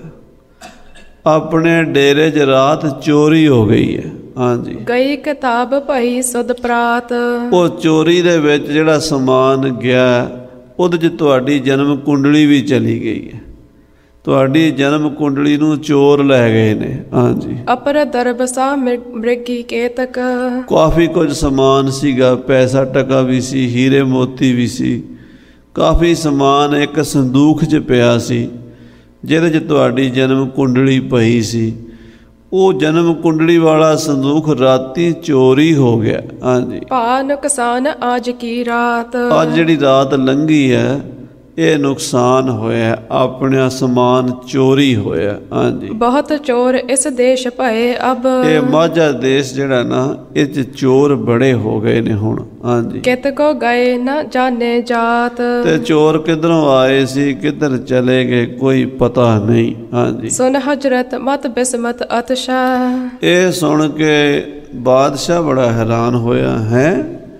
ਆਪਣੇ ਡੇਰੇ 'ਚ ਰਾਤ ਚੋਰੀ ਹੋ ਗਈ ਹੈ। ਹਾਂਜੀ। ਗਈ ਕਿਤਾਬ ਭਈ ਸੁਧ ਪ੍ਰਾਤ, ਉਹ ਚੋਰੀ ਦੇ ਵਿੱਚ ਜਿਹੜਾ ਸਮਾਨ ਗਿਆ ਉਹਦੇ 'ਚ ਤੁਹਾਡੀ ਜਨਮ ਕੁੰਡਲੀ ਵੀ ਚਲੀ ਗਈ ਹੈ। ਤੁਹਾਡੀ ਜਨਮ ਕੁੰਡਲੀ ਨੂੰ ਚੋਰ ਲੈ ਗਏ ਨੇ। ਹਾਂਜੀ। ਅਪਰ ਦਰਬਸਾ ਮ੍ਰਿਗੀ ਕੇਤਕ, ਕਾਫੀ ਕੁਝ ਸਮਾਨ ਸੀਗਾ, ਪੈਸਾ ਟਕਾ ਵੀ ਸੀ, ਹੀਰੇ ਮੋਤੀ ਵੀ ਸੀ, ਕਾਫੀ ਸਮਾਨ ਇੱਕ ਸੰਦੂਖ 'ਚ ਪਿਆ ਸੀ ਜਿਹਦੇ 'ਚ ਤੁਹਾਡੀ ਜਨਮ ਕੁੰਡਲੀ ਪਈ ਸੀ। ਉਹ ਜਨਮ ਕੁੰਡਲੀ ਵਾਲਾ ਸੰਦੂਖ ਰਾਤੀ ਚੋਰੀ ਹੋ ਗਿਆ। ਹਾਂਜੀ। ਭਾ ਨੁਕਸਾਨ ਅੱਜ ਕੀ ਰਾਤ, ਅੱਜ ਜਿਹੜੀ ਰਾਤ ਲੰਘੀ ਹੈ ਇਹ ਨੁਕਸਾਨ ਹੋਇਆ, ਆਪਣਾ ਸਮਾਨ ਚੋਰੀ ਹੋਇਆ। ਹਾਂਜੀ। ਬਹੁਤ ਚੋਰ ਇਸ ਦੇਸ਼ ਭਏ ਅਬ, ਇਹ ਮਾਝਾ ਦੇਸ਼ ਜਿਹੜਾ ਨਾ ਇਹ 'ਚ ਚੋਰ ਬੜੇ ਹੋ ਗਏ ਨੇ ਹੁਣ। ਹਾਂਜੀ। ਕਿਤ ਕੋ ਗਏ ਨਾ ਜਾਣੇ ਜਾਤ, ਤੇ ਚੋਰ ਕਿੱਧਰੋਂ ਆਏ ਸੀ ਕਿੱਧਰ ਚਲੇ ਗਏ ਕੋਈ ਪਤਾ ਨਹੀਂ। ਹਾਂਜੀ। ਸੁਨ ਹਜ਼ਰਤ ਮਤ ਬਿਸਮਤ ਅਤਸ਼ਾ, ਇਹ ਸੁਣ ਕੇ ਬਾਦਸ਼ਾਹ ਬੜਾ ਹੈਰਾਨ ਹੋਇਆ, ਹੈ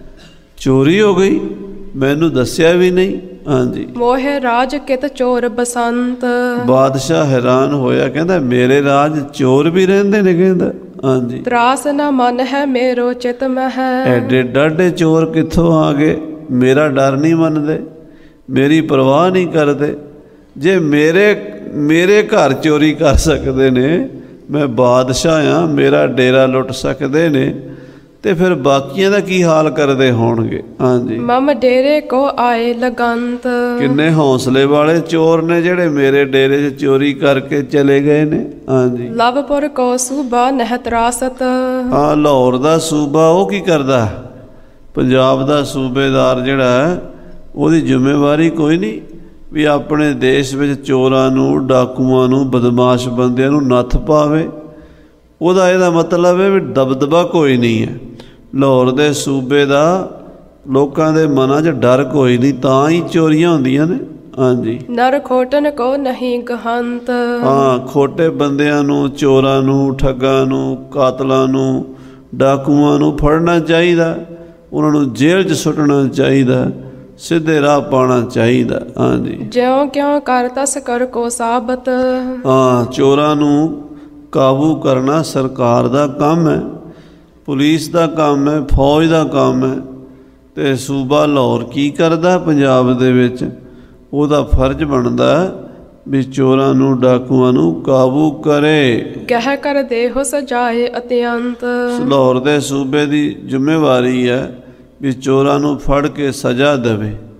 ਚੋਰੀ ਹੋ ਗਈ, ਮੈਨੂੰ ਦੱਸਿਆ ਵੀ ਨਹੀਂ। ਹਾਂਜੀ। ਮੋਹਿ ਰਾਜ ਕਿਤ ਚੋਰ ਬਸੰਤ, ਬਾਦਸ਼ਾਹ ਹੈਰਾਨ ਹੋਇਆ, ਕਹਿੰਦਾ ਮੇਰੇ ਰਾਜ ਚੋਰ ਵੀ ਰਹਿੰਦੇ ਨੇ। ਕਹਿੰਦਾ ਹਾਂਜੀ। ਤਰਾਸ ਨਾ ਮਨ ਹੈ ਮੇਰੋ ਚਿਤ ਮਹਿ, ਐਡੇ ਡਾਢੇ ਚੋਰ ਕਿੱਥੋਂ ਆ ਗਏ, ਮੇਰਾ ਡਰ ਨਹੀਂ ਮੰਨਦੇ, ਮੇਰੀ ਪਰਵਾਹ ਨਹੀਂ ਕਰਦੇ। ਜੇ ਮੇਰੇ ਮੇਰੇ ਘਰ ਚੋਰੀ ਕਰ ਸਕਦੇ ਨੇ, ਮੈਂ ਬਾਦਸ਼ਾਹ ਹਾਂ, ਮੇਰਾ ਡੇਰਾ ਲੁੱਟ ਸਕਦੇ ਨੇ, ਤੇ ਫਿਰ ਬਾਕੀਆਂ ਦਾ ਕੀ ਹਾਲ ਕਰਦੇ ਹੋਣਗੇ। ਹਾਂਜੀ। ਮਮ ਡੇਰੇ ਕੋ ਆਏ ਲਗੰਤ, ਕਿੰਨੇ ਹੌਸਲੇ ਵਾਲੇ ਚੋਰ ਨੇ ਜਿਹੜੇ ਮੇਰੇ ਡੇਰੇ 'ਚ ਚੋਰੀ ਕਰਕੇ ਚਲੇ ਗਏ ਨੇ। ਹਾਂਜੀ। ਲਵਪੁਰ ਕੋ ਸੂਬਾ ਨਹਿ ਤਰਾਸਤ, ਹਾਂ ਲਾਹੌਰ ਦਾ ਸੂਬਾ ਉਹ ਕੀ ਕਰਦਾ, ਪੰਜਾਬ ਦਾ ਸੂਬੇਦਾਰ ਜਿਹੜਾ ਹੈ ਉਹਦੀ ਜ਼ਿੰਮੇਵਾਰੀ ਕੋਈ ਨਹੀਂ ਵੀ ਆਪਣੇ ਦੇਸ਼ ਵਿੱਚ ਚੋਰਾਂ ਨੂੰ, ਡਾਕੂਆਂ ਨੂੰ, ਬਦਮਾਸ਼ ਬੰਦਿਆਂ ਨੂੰ ਨੱਥ ਪਾਵੇ। ਉਹਦਾ ਇਹਦਾ ਮਤਲਬ ਹੈ ਵੀ ਦਬਦਬਾ ਕੋਈ ਨਹੀਂ ਹੈ। ਲਾਹੌਰ ਦੇ ਸੂਬੇ ਦਾ ਲੋਕਾਂ ਦੇ ਮਨਾਂ 'ਚ ਡਰ ਕੋਈ ਨਹੀਂ, ਤਾਂ ਹੀ ਚੋਰੀਆਂ ਹੁੰਦੀਆਂ ਨੇ। ਹਾਂਜੀ। ਨਰ ਖੋਟਨ ਕੋ ਨਹੀਂ ਗਹੰਤ, ਹਾਂ ਖੋਟੇ ਬੰਦਿਆਂ ਨੂੰ, ਚੋਰਾਂ ਨੂੰ, ਠੱਗਾਂ ਨੂੰ, ਕਾਤਲਾਂ ਨੂੰ, ਡਾਕੂਆਂ ਨੂੰ ਫੜਨਾ ਚਾਹੀਦਾ, ਉਹਨਾਂ ਨੂੰ ਜੇਲ੍ਹ 'ਚ ਸੁੱਟਣਾ ਚਾਹੀਦਾ, ਸਿੱਧੇ ਰਾਹ ਪਾਉਣਾ ਚਾਹੀਦਾ। ਹਾਂਜੀ। ਜਿਉਂ ਕਿਉਂ ਕਰ ਤਸਕਰ ਕੋ ਸਾਬਤ, ਹਾਂ ਚੋਰਾਂ ਨੂੰ ਕਾਬੂ ਕਰਨਾ ਸਰਕਾਰ ਦਾ ਕੰਮ ਹੈ, ਪੁਲਿਸ ਦਾ ਕੰਮ ਹੈ, ਫੌਜ ਦਾ ਕੰਮ ਹੈ। ਅਤੇ ਸੂਬਾ ਲਾਹੌਰ ਕੀ ਕਰਦਾ ਪੰਜਾਬ ਦੇ ਵਿੱਚ, ਉਹਦਾ ਫਰਜ਼ ਬਣਦਾ ਵੀ ਚੋਰਾਂ ਨੂੰ, ਡਾਕੂਆਂ ਨੂੰ ਕਾਬੂ ਕਰੇ। ਕਹਿ ਕਰ ਦੇਹੁ ਸਜਾਏ ਅਤਿਅੰਤ, ਲਾਹੌਰ ਦੇ ਸੂਬੇ ਦੀ ਜ਼ਿੰਮੇਵਾਰੀ ਹੈ ਵੀ ਚੋਰਾਂ ਨੂੰ ਫੜ ਕੇ ਸਜ਼ਾ ਦੇਵੇ।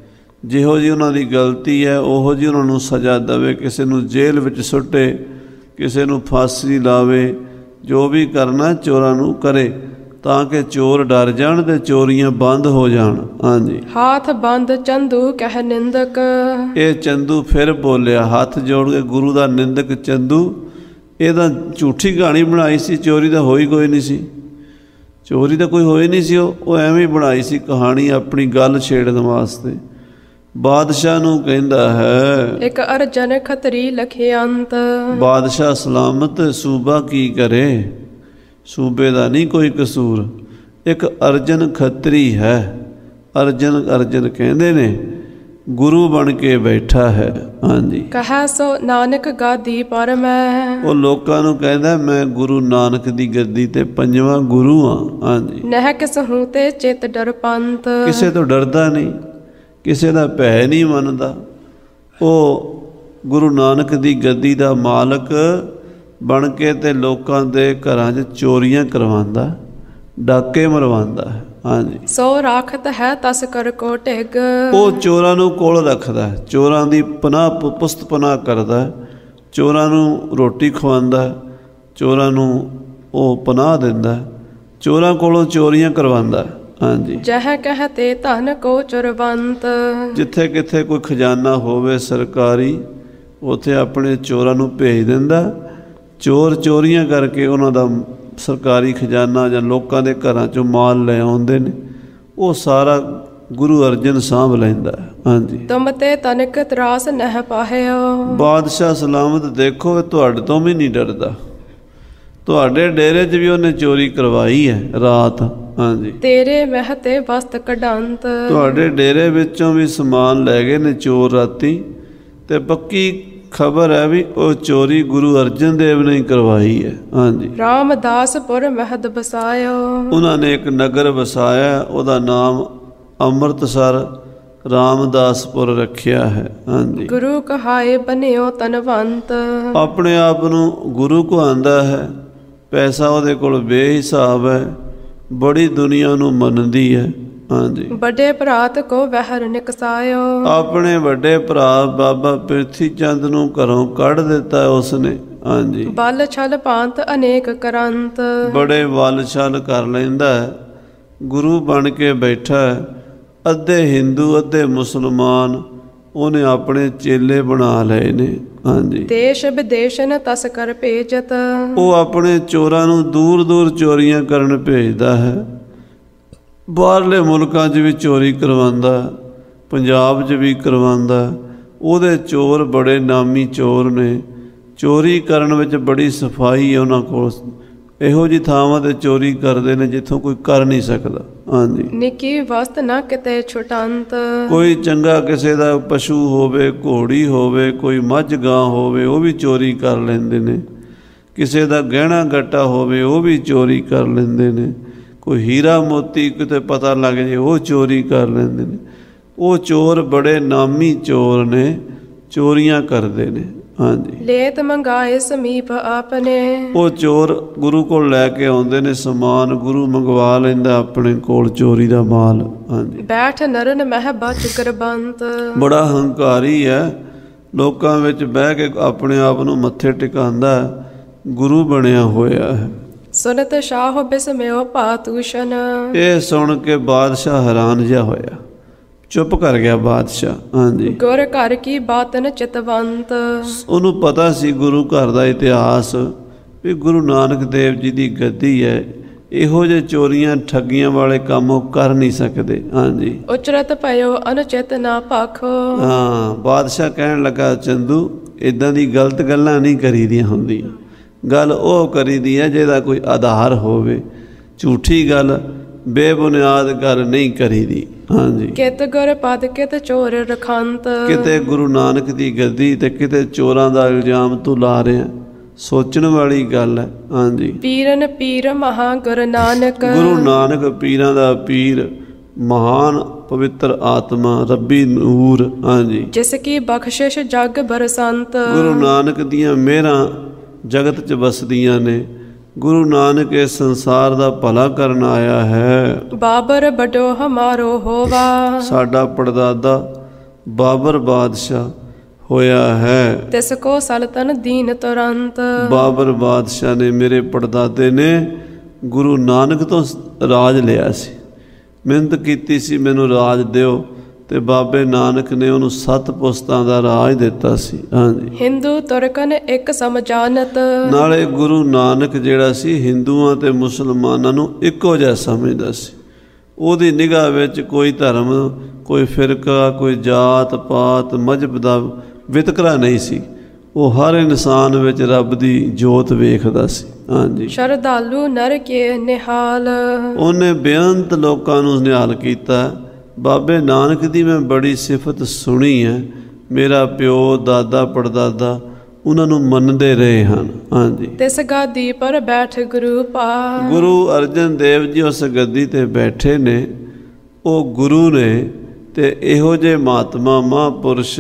ਜਿਹੋ ਜਿਹੀ ਉਹਨਾਂ ਦੀ ਗਲਤੀ ਹੈ ਉਹੋ ਜਿਹੀ ਉਹਨਾਂ ਨੂੰ ਸਜ਼ਾ ਦੇਵੇ। ਕਿਸੇ ਨੂੰ ਜੇਲ੍ਹ ਵਿੱਚ ਸੁੱਟੇ, ਕਿਸੇ ਨੂੰ ਫਾਂਸੀ ਲਾਵੇ, ਜੋ ਵੀ ਕਰਨਾ ਚੋਰਾਂ ਨੂੰ ਕਰੇ, ਤਾਂ ਕਿ ਚੋਰ ਡਰ ਜਾਣ ਤੇ ਚੋਰੀਆਂ ਬੰਦ ਹੋ ਜਾਣ। ਹਾਂਜੀ। ਹਾਥ ਬੰਦ ਚੰਦੂ ਕਹਿ ਨਿੰਦਕ। ਇਹ ਚੰਦੂ ਫਿਰ ਬੋਲਿਆ, ਹੱਥ ਜੋੜ ਕੇ ਗੁਰੂ ਦਾ ਨਿੰਦਕ ਚੰਦੂ। ਇਹ ਤਾਂ ਝੂਠੀ ਕਹਾਣੀ ਬਣਾਈ ਸੀ, ਚੋਰੀ ਤਾਂ ਹੋਈ ਕੋਈ ਨਹੀਂ ਸੀ, ਚੋਰੀ ਤਾਂ ਕੋਈ ਹੋਈ ਨਹੀਂ ਸੀ। ਉਹ ਉਹ ਐਵੇਂ ਬਣਾਈ ਸੀ ਕਹਾਣੀ ਆਪਣੀ ਗੱਲ ਛੇੜਨ ਵਾਸਤੇ। ਬਾਦਸ਼ਾਹ ਨੂੰ ਕਹਿੰਦਾ ਹੈ, ਇੱਕ ਅਰਜਨ ਖੱਤਰੀ ਲਖੇ ਅੰਤ। ਬਾਦਸ਼ਾਹ ਸਲਾਮਤ ਸੂਬਾ ਕੀ ਕਰੇ, ਸੂਬੇ ਦਾ ਨਹੀਂ ਕੋਈ ਕਸੂਰ। ਇੱਕ ਅਰਜਨ ਖੱਤਰੀ ਹੈ, ਅਰਜਨ ਅਰਜਨ ਕਹਿੰਦੇ ਨੇ, ਗੁਰੂ ਬਣ ਕੇ ਬੈਠਾ ਹੈ। ਹਾਂਜੀ। ਕਹੈ ਸੋ ਨਾਨਕ ਗਾਦੀ ਪਰ ਮੈਂ। ਉਹ ਲੋਕਾਂ ਨੂੰ ਕਹਿੰਦਾ ਮੈਂ ਗੁਰੂ ਨਾਨਕ ਦੀ ਗੱਦੀ ਤੇ ਪੰਜਵਾਂ ਗੁਰੂ ਹਾਂ। ਹਾਂਜੀ। ਨਹਿ ਕਿਸ ਹੂੰ ਤੇ ਚਿਤ ਡਰ ਪੰਤ। ਕਿਸੇ ਤੋਂ ਡਰਦਾ ਨਹੀਂ, ਕਿਸੇ ਦਾ ਭੈ ਨਹੀਂ ਮੰਨਦਾ। ਉਹ ਗੁਰੂ ਨਾਨਕ ਦੀ ਗੱਦੀ ਦਾ ਮਾਲਕ ਬਣ ਕੇ ਤੇ ਲੋਕਾਂ ਦੇ ਘਰਾਂ 'ਚ ਚੋਰੀਆਂ ਕਰਵਾਉਂਦਾ, ਡਾਕੇ ਮਰਵਾਉਂਦਾ ਹੈ। ਹਾਂਜੀ। ਸੋ ਰਾਖਤ ਹੈ ਤਸ ਕਰ ਕੋ ਢਿੱਗ। ਉਹ ਚੋਰਾਂ ਨੂੰ ਕੋਲ ਰੱਖਦਾ, ਚੋਰਾਂ ਦੀ ਪਨਾਹ ਪੁਸਤ ਪਨਾਹ ਕਰਦਾ, ਚੋਰਾਂ ਨੂੰ ਰੋਟੀ ਖਵਾਉਂਦਾ, ਚੋਰਾਂ ਨੂੰ ਉਹ ਪਨਾਹ ਦਿੰਦਾ, ਚੋਰਾਂ ਕੋਲੋਂ ਚੋਰੀਆਂ ਕਰਵਾਉਂਦਾ। ਹਾਂਜੀ। ਜਹ ਕਹਿ ਤੇ ਧਨ ਕੋ ਚੁਰਵੰਤ। ਜਿੱਥੇ ਕਿੱਥੇ ਕੋਈ ਖਜ਼ਾਨਾ ਹੋਵੇ ਸਰਕਾਰੀ, ਉੱਥੇ ਆਪਣੇ ਚੋਰਾਂ ਨੂੰ ਭੇਜ ਦਿੰਦਾ। ਚੋਰ ਚੋਰੀਆਂ ਕਰਕੇ ਉਹਨਾਂ ਦਾ ਸਰਕਾਰੀ ਖਜ਼ਾਨਾ ਜਾਂ ਲੋਕਾਂ ਦੇ ਘਰਾਂ 'ਚੋਂ ਮਾਲ ਲੈ ਆਉਂਦੇ ਨੇ, ਉਹ ਸਾਰਾ ਗੁਰੂ ਅਰਜਨ ਸਾਂਭ ਲੈਂਦਾ। ਹਾਂਜੀ। ਤੁਮ ਤੇ ਤਨਕ ਤਰਾਸ ਨਹਿ ਪਾਹਿਓ। ਬਾਦਸ਼ਾਹ ਸਲਾਮਤ ਦੇਖੋ, ਤੁਹਾਡੇ ਤੋਂ ਵੀ ਨਹੀਂ ਡਰਦਾ। ਤੁਹਾਡੇ ਡੇਰੇ 'ਚ ਵੀ ਉਹਨੇ ਚੋਰੀ ਕਰਵਾਈ ਹੈ ਰਾਤ। ਹਾਂਜੀ। ਤੇਰੇ ਮਹਿ ਤੇ ਵਸਤ ਕਢੰਤ। ਤੁਹਾਡੇ ਡੇਰੇ ਵਿੱਚੋਂ ਵੀ ਸਮਾਨ ਲੈ ਗਏ ਨੇ ਚੋਰ ਰਾਤੀ, ਤੇ ਪੱਕੀ ਖਬਰ ਹੈ ਵੀ ਉਹ ਚੋਰੀ ਗੁਰੂ ਅਰਜਨ ਦੇਵ ਨੇ ਕਰਵਾਈ ਹੈ। ਹਾਂਜੀ। ਰਾਮਦਾਸਪੁਰ ਮਹਿਦ ਬਸਾਇਓ। ਉਹਨਾਂ ਨੇ ਇੱਕ ਨਗਰ ਵਸਾਇਆ, ਉਹਦਾ ਨਾਮ ਅੰਮ੍ਰਿਤਸਰ ਰਾਮਦਾਸਪੁਰ ਰੱਖਿਆ ਹੈ। ਹਾਂਜੀ। ਗੁਰੂ ਕਹਾਏ ਬਨਿਓ ਤਨਵੰਤ। ਆਪਣੇ ਆਪ ਨੂੰ ਗੁਰੂ ਕਹਾਉਂਦਾ ਹੈ, ਪੈਸਾ ਉਹਦੇ ਕੋਲ ਬੇਹਿਸਾਬ ਹੈ, ਬੜੀ ਦੁਨੀਆ ਨੂੰ ਮੰਨਦੀ ਹੈ। ਹਾਂਜੀ। ਵੱਡੇ ਭਰਾਤ ਕੋ ਵਹਿਰ ਨਿਕਸਾਇਓ। ਆਪਣੇ ਵੱਡੇ ਭਰਾ ਬਾਬਾ ਪ੍ਰਿਥੀ ਚੰਦ ਨੂੰ ਘਰੋਂ ਕੱਢ ਦਿੱਤਾ ਉਸਨੇ। ਹਾਂਜੀ। ਬਲ ਛਲ ਭਾਂਤ ਅਨੇਕ ਕਰੰਤ। ਬੜੇ ਬਲ ਛਲ ਕਰ ਲੈਂਦਾ ਹੈ, ਗੁਰੂ ਬਣ ਕੇ ਬੈਠਾ ਹੈ। ਅੱਧੇ ਹਿੰਦੂ ਅੱਧੇ ਮੁਸਲਮਾਨ ਉਹਨੇ ਆਪਣੇ ਚੇਲੇ ਬਣਾ ਲਏ ਨੇ। ਹਾਂਜੀ। ਦੇਸ਼ ਵਿਦੇਸ਼ ਨ ਤਸ ਕਰ ਭੇਜਤ। ਉਹ ਆਪਣੇ ਚੋਰਾਂ ਨੂੰ ਦੂਰ ਦੂਰ ਚੋਰੀਆਂ ਕਰਨ ਭੇਜਦਾ ਹੈ। ਬਾਹਰਲੇ ਮੁਲਕਾਂ 'ਚ ਵੀ ਚੋਰੀ ਕਰਵਾਉਂਦਾ, ਪੰਜਾਬ 'ਚ ਵੀ ਕਰਵਾਉਂਦਾ। ਉਹਦੇ ਚੋਰ ਬੜੇ ਨਾਮੀ ਚੋਰ ਨੇ, ਚੋਰੀ ਕਰਨ ਵਿੱਚ ਬੜੀ ਸਫਾਈ ਹੈ ਉਹਨਾਂ ਕੋਲ। ਇਹੋ ਜਿਹੀ ਥਾਵਾਂ 'ਤੇ ਚੋਰੀ ਕਰਦੇ ਨੇ ਜਿੱਥੋਂ ਕੋਈ ਕਰ ਨਹੀਂ ਸਕਦਾ। ਹਾਂਜੀ। ਨਿੱਕੀ ਵਸਤ ਨਾ ਕਿਤੇ ਛੁਟੰਤ। ਕੋਈ ਚੰਗਾ ਕਿਸੇ ਦਾ ਪਸ਼ੂ ਹੋਵੇ, ਘੋੜੀ ਹੋਵੇ, ਕੋਈ ਮੱਝ ਗਾਂ ਹੋਵੇ, ਉਹ ਵੀ ਚੋਰੀ ਕਰ ਲੈਂਦੇ ਨੇ। ਕਿਸੇ ਦਾ ਗਹਿਣਾ ਗੱਟਾ ਹੋਵੇ, ਉਹ ਵੀ ਚੋਰੀ ਕਰ ਲੈਂਦੇ ਨੇ। ਕੋਈ ਹੀਰਾ ਮੋਤੀ ਕਿਤੇ ਪਤਾ ਲੱਗ ਜੇ, ਉਹ ਚੋਰੀ ਕਰ ਲੈਂਦੇ ਨੇ। ਉਹ ਚੋਰ ਬੜੇ ਨਾਮੀ ਚੋਰ ਨੇ, ਚੋਰੀਆਂ ਕਰਦੇ ਨੇ। ਹਾਂਜੀ। ਲੇਤ ਮੰਗਾਏ ਸਮੀਪ ਆਪਨੇ। ਉਹ ਚੋਰ ਗੁਰੂ ਕੋਲ ਲੈ ਕੇ ਆਉਂਦੇ ਨੇ ਸਮਾਨ, ਗੁਰੂ ਮੰਗਵਾ ਲੈਂਦਾ ਆਪਣੇ ਕੋਲ ਚੋਰੀ ਦਾ ਮਾਲ। ਹਾਂਜੀ। ਬੈਠ ਨਰਨ ਮਹਿ ਬਚ ਕਰਬੰਤ। ਬੜਾ ਹੰਕਾਰੀ ਹੈ, ਲੋਕਾਂ ਵਿੱਚ ਬਹਿ ਕੇ ਆਪਣੇ ਆਪ ਨੂੰ ਮੱਥੇ ਟਿਕਾਉਂਦਾ, ਗੁਰੂ ਬਣਿਆ ਹੋਇਆ ਹੈ। ਸੁਨਤ ਸ਼ਾਹ ਬਿਸਮਿਓ ਪਾਤੂਸ਼ਨ। ਇਹ ਸੁਣ ਕੇ ਬਾਦਸ਼ਾਹ ਹੈਰਾਨ ਜਿਹਾ ਹੋਇਆ, ਚੁੱਪ ਕਰ ਗਿਆ ਬਾਦਸ਼ਾਹ। ਹਾਂਜੀ। ਗੁਰ ਘਰ ਕੀ ਬਾਤਨ ਚਿਤਵੰਤ। ਉਹਨੂੰ ਪਤਾ ਸੀ ਗੁਰੂ ਘਰ ਦਾ ਇਤਿਹਾਸ, ਵੀ ਗੁਰੂ ਨਾਨਕ ਦੇਵ ਜੀ ਦੀ ਗੱਦੀ ਹੈ, ਇਹੋ ਜਿਹੇ ਚੋਰੀਆਂ ਠੱਗੀਆਂ ਵਾਲੇ ਕੰਮ ਉਹ ਕਰ ਨਹੀਂ ਸਕਦੇ। ਹਾਂਜੀ। ਉਚਰਤ ਪਇਓ ਅਨੁਚਿਤ ਨਾ ਪਾਖੋ। ਹਾਂ। ਬਾਦਸ਼ਾਹ ਕਹਿਣ ਲੱਗਾ, ਚੰਦੂ ਇੱਦਾਂ ਦੀ ਗਲਤ ਗੱਲਾਂ ਨਹੀਂ ਕਰੀਦੀਆਂ ਹੁੰਦੀਆਂ, ਗੱਲ ਉਹ ਕਰੀਦੀ ਹੈ ਜਿਹਦਾ ਕੋਈ ਆਧਾਰ ਹੋਵੇ। ਝੂਠੀ ਗੱਲ, ਬੇਬੁਨਿਆਦ ਗੱਲ ਨਹੀਂ ਕਰੀਦੀ। ਹਾਂਜੀ। ਕਿਤ ਗੁਰ ਪਦ ਕਿਤ ਚੋਰ ਰਖੰਤ। ਕਿਤੇ ਗੁਰੂ ਨਾਨਕ ਦੀ ਗੱਦੀ ਤੇ ਕਿਤੇ ਚੋਰਾਂ ਦਾ ਇਲਜ਼ਾਮ ਤੂੰ ਲਾ ਰਿਹਾ, ਸੋਚਣ ਵਾਲੀ ਗੱਲ ਹੈ। ਹਾਂਜੀ। ਪੀਰਨ ਪੀਰ ਮਹਾ ਗੁਰ ਨਾਨਕ। ਗੁਰੂ ਨਾਨਕ ਪੀਰਾਂ ਦਾ ਪੀਰ, ਮਹਾਨ ਪਵਿੱਤਰ ਆਤਮਾ, ਰੱਬੀ ਨੂਰ। ਹਾਂਜੀ। ਜਿਸ ਕੀ ਬਖਸ਼ਿਸ਼ ਜਗ ਬਰਸੰਤ। ਗੁਰੂ ਨਾਨਕ ਦੀਆਂ ਮਿਹਰਾਂ ਜਗਤ 'ਚ ਵਸਦੀਆਂ ਨੇ। ਗੁਰੂ ਨਾਨਕ ਇਸ ਸੰਸਾਰ ਦਾ ਭਲਾ ਕਰਨ ਆਇਆ ਹੈ। ਬਾਬਰ ਬਡੋ ਹਮਾਰੋ ਹੋਵਾ। ਸਾਡਾ ਪੜਦਾਦਾ ਬਾਬਰ ਬਾਦਸ਼ਾਹ ਹੋਇਆ ਹੈ। ਤਿਸ ਕੋ ਸਲਤਨ ਦੀਨ ਤੁਰੰਤ। ਬਾਬਰ ਬਾਦਸ਼ਾਹ ਨੇ, ਮੇਰੇ ਪੜਦਾਦੇ ਨੇ ਗੁਰੂ ਨਾਨਕ ਤੋਂ ਰਾਜ ਲਿਆ ਸੀ, ਮਿਹਨਤ ਕੀਤੀ ਸੀ ਮੈਨੂੰ ਰਾਜ ਦਿਓ, ਤੇ ਬਾਬੇ ਨਾਨਕ ਨੇ ਉਹਨੂੰ ਸੱਤ ਪੁਸਤਾਂ ਦਾ ਰਾਜ ਦਿੱਤਾ ਸੀ। ਹਾਂਜੀ, ਹਿੰਦੂ ਤੁਰਕਨ ਇੱਕ ਸਮਝਾਨਤ। ਨਾਲੇ ਗੁਰੂ ਨਾਨਕ ਜਿਹੜਾ ਸੀ ਹਿੰਦੂਆਂ ਤੇ ਮੁਸਲਮਾਨਾਂ ਨੂੰ ਇੱਕੋ ਜਿਹਾ ਸਮਝਦਾ ਸੀ। ਉਹਦੀ ਨਿਗਾਹ ਵਿੱਚ ਕੋਈ ਧਰਮ, ਕੋਈ ਫਿਰਕਾ, ਕੋਈ ਜਾਤ ਪਾਤ ਮਜ਼ਹਬ ਦਾ ਵਿਤਕਰਾ ਨਹੀਂ ਸੀ। ਉਹ ਹਰ ਇਨਸਾਨ ਵਿੱਚ ਰੱਬ ਦੀ ਜੋਤ ਵੇਖਦਾ ਸੀ। ਹਾਂਜੀ, ਸ਼ਰਧਾਲੂ ਨਰ ਕੇ ਨਿਹਾਲ। ਉਹਨੇ ਬੇਅੰਤ ਲੋਕਾਂ ਨੂੰ ਨਿਹਾਲ ਕੀਤਾ। ਬਾਬੇ ਨਾਨਕ ਦੀ ਮੈਂ ਬੜੀ ਸਿਫਤ ਸੁਣੀ ਹੈ। ਮੇਰਾ ਪਿਓ, ਦਾਦਾ, ਪੜਦਾਦਾ ਉਹਨਾਂ ਨੂੰ ਮੰਨਦੇ ਰਹੇ ਹਨ। ਹਾਂਜੀ, ਤਿਸ ਗਾਦੀ ਪਰ ਬੈਠ ਗੁਰੂ ਪਾ। ਗੁਰੂ ਅਰਜਨ ਦੇਵ ਜੀ ਉਸ ਗੱਦੀ ਤੇ ਬੈਠੇ ਨੇ, ਉਹ ਗੁਰੂ ਨੇ, ਤੇ ਇਹੋ ਜਿਹੇ ਮਹਾਤਮਾ ਮਹਾਂਪੁਰਸ਼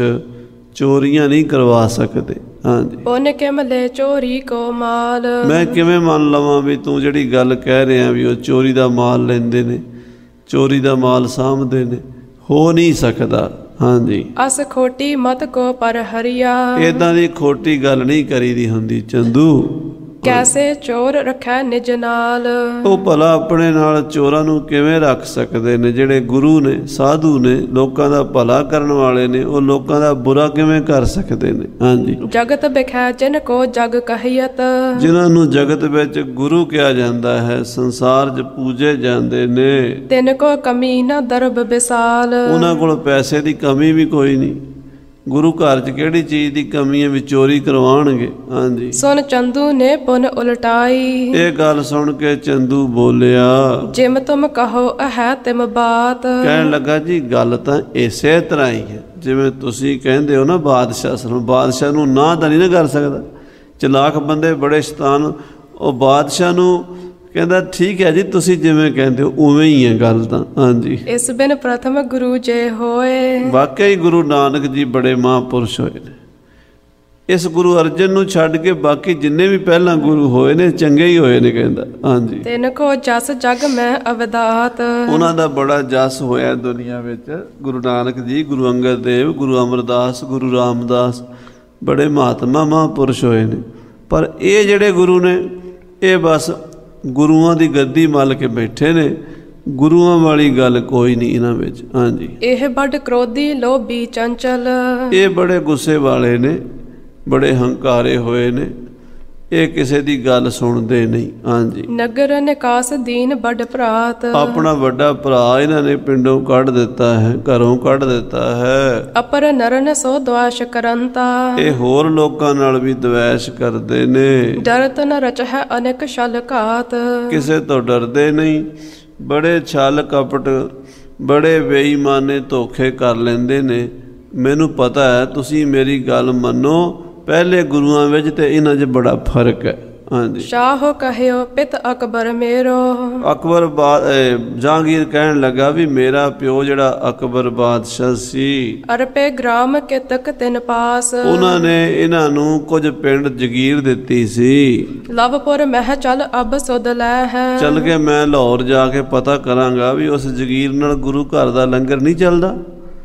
ਚੋਰੀਆਂ ਨਹੀਂ ਕਰਵਾ ਸਕਦੇ। ਹਾਂਜੀ, ਉਹਨੇ ਕਿਮਲੇ ਚੋਰੀ ਕੋ ਮਾਲ। ਮੈਂ ਕਿਵੇਂ ਮੰਨ ਲਵਾਂ ਵੀ ਤੂੰ ਜਿਹੜੀ ਗੱਲ ਕਹਿ ਰਿਹਾ ਵੀ ਉਹ ਚੋਰੀ ਦਾ ਮਾਲ ਲੈਂਦੇ ਨੇ, ਚੋਰੀ ਦਾ ਮਾਲ ਸਾਂਭਦੇ ਨੇ? ਹੋ ਨਹੀਂ ਸਕਦਾ। ਹਾਂਜੀ, ਅਸ ਖੋਟੀ ਮਤ ਕੋ ਪਰ ਹਰੀਆ। ਏਦਾਂ ਦੀ ਖੋਟੀ ਗੱਲ ਨਹੀਂ ਕਰੀਦੀ ਹੁੰਦੀ ਚੰਦੂ। ਕੈਸੇ ਚੋਰ ਰੱਖੈ ਨਿਜ ਨਾਲ। ਉਹ ਭਲਾ ਆਪਣੇ ਨਾਲ ਚੋਰਾਂ ਨੂੰ ਕਿਵੇਂ ਰੱਖ ਸਕਦੇ ਨੇ? ਜਿਹੜੇ ਗੁਰੂ ਨੇ, ਸਾਧੂ ਨੇ, ਲੋਕਾਂ ਦਾ ਭਲਾ ਕਰਨ ਵਾਲੇ ਨੇ, ਉਹ ਲੋਕਾਂ ਦਾ ਬੁਰਾ ਕਿਵੇਂ ਕਰ ਸਕਦੇ ਨੇ? ਹਾਂਜੀ, ਜਗਤ ਬਿਖੈ ਜਿਨ ਕੋ ਜਗ ਕਹੀਅਤ। ਜਿਨ੍ਹਾਂ ਨੂੰ ਜਗਤ ਵਿੱਚ ਗੁਰੂ ਕਿਹਾ ਜਾਂਦਾ ਹੈ, ਸੰਸਾਰ 'ਚ ਪੂਜੇ ਜਾਂਦੇ ਨੇ, ਤਿਨ ਕੋ ਕਮੀ ਨਾ ਦਰਬ ਵਿਸਾਲ। ਉਹਨਾਂ ਕੋਲ ਪੈਸੇ ਦੀ ਕਮੀ ਵੀ ਕੋਈ ਨਹੀਂ। ਗੁਰੂ ਘਰ 'ਚ ਕਿਹੜੀ ਚੀਜ਼ ਦੀ ਕਮੀ ਹੈ ਵੀ ਚੋਰੀ ਕਰਵਾਉਣਗੇ? ਹਾਂਜੀ, ਸੁਨ ਚੰਦੂ ਨੇ ਪੁਨ ਉਲਟਾਈ। ਇਹ ਗੱਲ ਸੁਣ ਕੇ ਚੰਦੂ ਬੋਲਿਆ, ਜਿਮ ਤੁਮ ਕਹੋ ਹੈ ਤਿਮ ਬਾਤ। ਕਹਿਣ ਲੱਗਾ ਜੀ ਗੱਲ ਤਾਂ ਇਸੇ ਤਰ੍ਹਾਂ ਹੀ ਹੈ ਜਿਵੇਂ ਤੁਸੀਂ ਕਹਿੰਦੇ ਹੋ ਨਾ। ਬਾਦਸ਼ਾਹ ਨੂੰ, ਬਾਦਸ਼ਾਹ ਨੂੰ ਨਾ ਤਾਂ ਨਹੀਂ ਨਾ ਕਰ ਸਕਦਾ। ਚਲਾਕ ਬੰਦੇ ਬੜੇ ਸ਼ੈਤਾਨ, ਉਹ ਬਾਦਸ਼ਾਹ ਨੂੰ ਕਹਿੰਦਾ ਠੀਕ ਹੈ ਜੀ, ਤੁਸੀਂ ਜਿਵੇਂ ਕਹਿੰਦੇ ਹੋ ਉਵੇਂ ਹੀ ਹੈ ਗੱਲ ਤਾਂ। ਹਾਂਜੀ, ਇਸ ਬਿਨ ਪ੍ਰਥਮ ਗੁਰੂ ਜੇ ਹੋਏ। ਵਾਕਈ ਗੁਰੂ ਨਾਨਕ ਜੀ ਬੜੇ ਮਹਾਂਪੁਰਸ਼ ਹੋਏ ਨੇ। ਇਸ ਗੁਰੂ ਅਰਜਨ ਨੂੰ ਛੱਡ ਕੇ ਬਾਕੀ ਜਿੰਨੇ ਵੀ ਪਹਿਲਾਂ ਗੁਰੂ ਹੋਏ ਨੇ ਚੰਗੇ ਹੀ ਹੋਏ ਨੇ ਕਹਿੰਦਾ। ਹਾਂਜੀ, ਤਿਨ ਕੋ ਜਸ ਜਗ ਮੈਂ ਅਵਦਾਤ। ਉਹਨਾਂ ਦਾ ਬੜਾ ਜਸ ਹੋਇਆ ਦੁਨੀਆ ਵਿੱਚ। ਗੁਰੂ ਨਾਨਕ ਜੀ, ਗੁਰੂ ਅੰਗਦ ਦੇਵ, ਗੁਰੂ ਅਮਰਦਾਸ, ਗੁਰੂ ਰਾਮਦਾਸ ਬੜੇ ਮਹਾਤਮਾ ਮਹਾਂਪੁਰਸ਼ ਹੋਏ ਨੇ। ਪਰ ਇਹ ਜਿਹੜੇ ਗੁਰੂ ਨੇ, ਇਹ ਬਸ ਗੁਰੂਆਂ ਦੀ ਗੱਦੀ ਮੱਲ ਕੇ ਬੈਠੇ ਨੇ। ਗੁਰੂਆਂ ਵਾਲੀ ਗੱਲ ਕੋਈ ਨਹੀਂ ਇਹਨਾਂ ਵਿੱਚ। ਹਾਂਜੀ, ਇਹ ਬੜ ਕ੍ਰੋਧੀ ਲੋਭੀ ਚੰਚਲ। ਇਹ ਬੜੇ ਗੁੱਸੇ ਵਾਲੇ ਨੇ, ਬੜੇ ਹੰਕਾਰੇ ਹੋਏ ਨੇ, ਇਹ ਕਿਸੇ ਦੀ ਗੱਲ ਸੁਣਦੇ ਨਹੀਂ। ਹਾਂਜੀ, ਨਗਰ ਨਿਕਾਸ ਦੀਨ ਬੜ ਭਰਾਤ। ਆਪਣਾ ਵੱਡਾ ਭਰਾ ਇਹਨਾਂ ਨੇ ਪਿੰਡੋਂ ਕੱਢ ਦਿੱਤਾ ਹੈ, ਘਰੋਂ ਕੱਢ ਦਿੱਤਾ ਹੈ। ਅਪਰ ਨਰਨ ਸੋ ਦੁਆਸ਼ ਕਰੰਤਾ। ਇਹ ਹੋਰ ਲੋਕਾਂ ਨਾਲ ਵੀ ਦੁਆਸ਼ ਕਰਦੇ ਨੇ। ਡਰਤ ਨ ਰਚ ਹੈ ਅਨੇਕ ਛਲ ਘਾਤ। ਕਿਸੇ ਤੋਂ ਡਰਦੇ ਨਹੀਂ, ਬੜੇ ਛਲ ਕਪਟ, ਬੜੇ ਬੇਈਮਾਨੇ ਧੋਖੇ ਕਰ ਲੈਂਦੇ ਨੇ। ਮੈਨੂੰ ਪਤਾ ਹੈ, ਤੁਸੀਂ ਮੇਰੀ ਗੱਲ ਮੰਨੋ, ਪਹਿਲੇ ਗੁਰੂਆਂ ਵਿੱਚ ਤੇ ਇਹਨਾਂ 'ਚ ਬੜਾ ਫਰਕ ਹੈ। ਹਾਂਜੀ, ਸ਼ਾਹ ਕਹਿਓ ਪਿਤ ਅਕਬਰ ਮੇਰੋ। ਅਕਬਰ ਬਾਦ ਜਹਾਂਗੀਰ ਕਹਿਣ ਲੱਗਾ ਵੀ ਮੇਰਾ ਪਿਓ ਜਿਹੜਾ ਅਕਬਰ ਬਾਦਸ਼ਾਹ ਸੀ, ਅਰਪੇ ਗ੍ਰਾਮ ਕੇ ਤੱਕ ਤਿੰਨ ਪਾਸ। ਉਹਨਾਂ ਨੇ ਇਹਨਾਂ ਨੂੰ ਕੁਝ ਪਿੰਡ ਜਗੀਰ ਦਿੱਤੀ ਸੀ। ਲਵਪੁਰ ਮਹਿ ਚੱਲ ਅਬ ਸੁਧ ਲੈ ਹੈ। ਚੱਲ ਕੇ ਮੈਂ ਲਾਹੌਰ ਜਾ ਕੇ ਪਤਾ ਕਰਾਂਗਾ ਵੀ ਉਸ ਜਗੀਰ ਨਾਲ ਗੁਰੂ ਘਰ ਦਾ ਲੰਗਰ ਨਹੀਂ ਚੱਲਦਾ।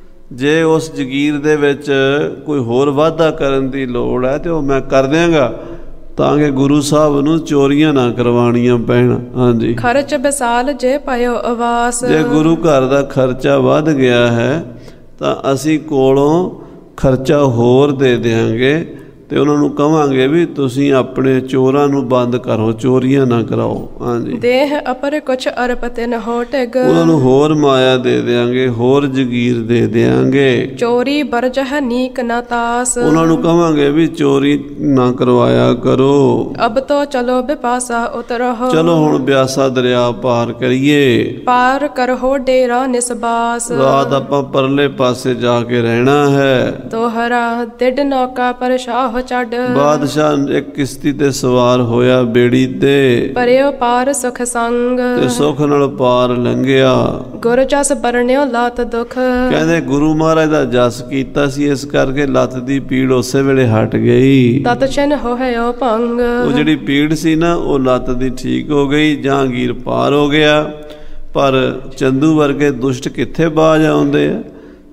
ਜੇ ਉਸ ਜਗੀਰ ਦੇ ਵਿੱਚ ਕੋਈ ਹੋਰ ਵਾਧਾ ਕਰਨ ਦੀ ਲੋੜ ਹੈ ਤੇ ਉਹ ਮੈਂ ਕਰ ਦਿਆਂਗਾ, ਤਾਂ ਕਿ ਗੁਰੂ ਸਾਹਿਬ ਨੂੰ ਚੋਰੀਆਂ ਨਾ ਕਰਵਾਉਣੀਆਂ ਪੈਣ। ਹਾਂਜੀ, ਖਰਚ ਵਿਸਾਲ ਜੇ ਪਇਓ ਆਵਾਸ। ਜੇ ਗੁਰੂ ਘਰ ਦਾ ਖਰਚਾ ਵੱਧ ਗਿਆ ਹੈ ਤਾਂ ਅਸੀਂ ਕੋਲੋਂ ਖਰਚਾ ਹੋਰ ਦੇ ਦਿਆਂਗੇ, ਤੇ ਉਹਨਾਂ ਨੂੰ ਕਵਾਂਗੇ ਵੀ ਤੁਸੀਂ ਆਪਣੇ ਚੋਰਾਂ ਨੂੰ ਬੰਦ ਕਰੋ, ਚੋਰੀਆਂ ਨਾ ਕਰਾਓ। ਹਾਂਜੀ, ਦੇਹ ਅਪਰ ਕੁਛ ਅਰਪ ਤਿਨ ਹੋਟਗ। ਉਹਨਾਂ ਨੂੰ ਹੋਰ ਮਾਇਆ ਦੇ ਦਿਆਂਗੇ, ਹੋਰ ਜਗੀਰ ਦੇ ਦਿਆਂਗੇ। ਚੋਰੀ ਬਰਜਹ ਨੀਕ ਨਾ ਤਾਸ। ਉਹਨਾਂ ਨੂੰ ਕਵਾਂਗੇ ਵੀ ਚੋਰੀ ਨਾ ਕਰਵਾਇਆ ਕਰੋ। ਅਬ ਤੋ ਚਲੋ ਬਿਪਾਸਾ ਉਤਰੋ। ਚਲੋ ਹੁਣ ਬਿਆਸਾ ਦਰਿਆ ਪਾਰ ਕਰੀਏ। ਪਾਰ ਕਰੋ ਡੇਰਾ ਨਿਸਬਾਸ। ਰਾਤ ਆਪਾਂ ਪਰਲੇ ਪਾਸੇ ਜਾ ਕੇ ਰਹਿਣਾ ਹੈ। ਦੋਹਰਾ ਡਿੱਡ ਨੌਕਾ ਪਰ ਸ਼ਾਹ ਚੜ। ਬਾਦਸ਼ਾਹ ਇੱਕ ਕਿਸ਼ਤੀ ਤੇ ਸਵਾਰ ਹੋਇਆ ਬੇੜੀ ਤੇ, ਪਰਿਓ ਪਾਰ ਸੁਖ ਸੰਗ। ਤੇ ਸੁਖ ਨਾਲ ਪਾਰ ਲੰਘਿਆ। ਗੁਰ ਜਸ ਬਰਨਿਓ ਲੱਤ ਦੁਖ। ਕਹਿੰਦੇ ਗੁਰੂ ਮਹਾਰਾਜ ਦਾ ਜਸ ਕੀਤਾ ਸੀ, ਇਸ ਕਰਕੇ ਲੱਤ ਦੀ ਪੀੜ ਉਸੇ ਵੇਲੇ ਹਟ ਗਈ। ਤਤ ਛਿਨ ਹੋਇਓ ਭੰਗ। ਉਹ ਜਿਹੜੀ ਪੀੜ ਸੀ ਨਾ, ਉਹ ਲੱਤ ਦੀ ਠੀਕ ਹੋ ਗਈ। ਜਹਾਂਗੀਰ ਪਾਰ ਹੋ ਗਿਆ। ਪਰ ਚੰਦੂ ਵਰਗੇ ਦੁਸ਼ਟ ਕਿੱਥੇ ਬਾਜ ਆਉਂਦੇ ਆ?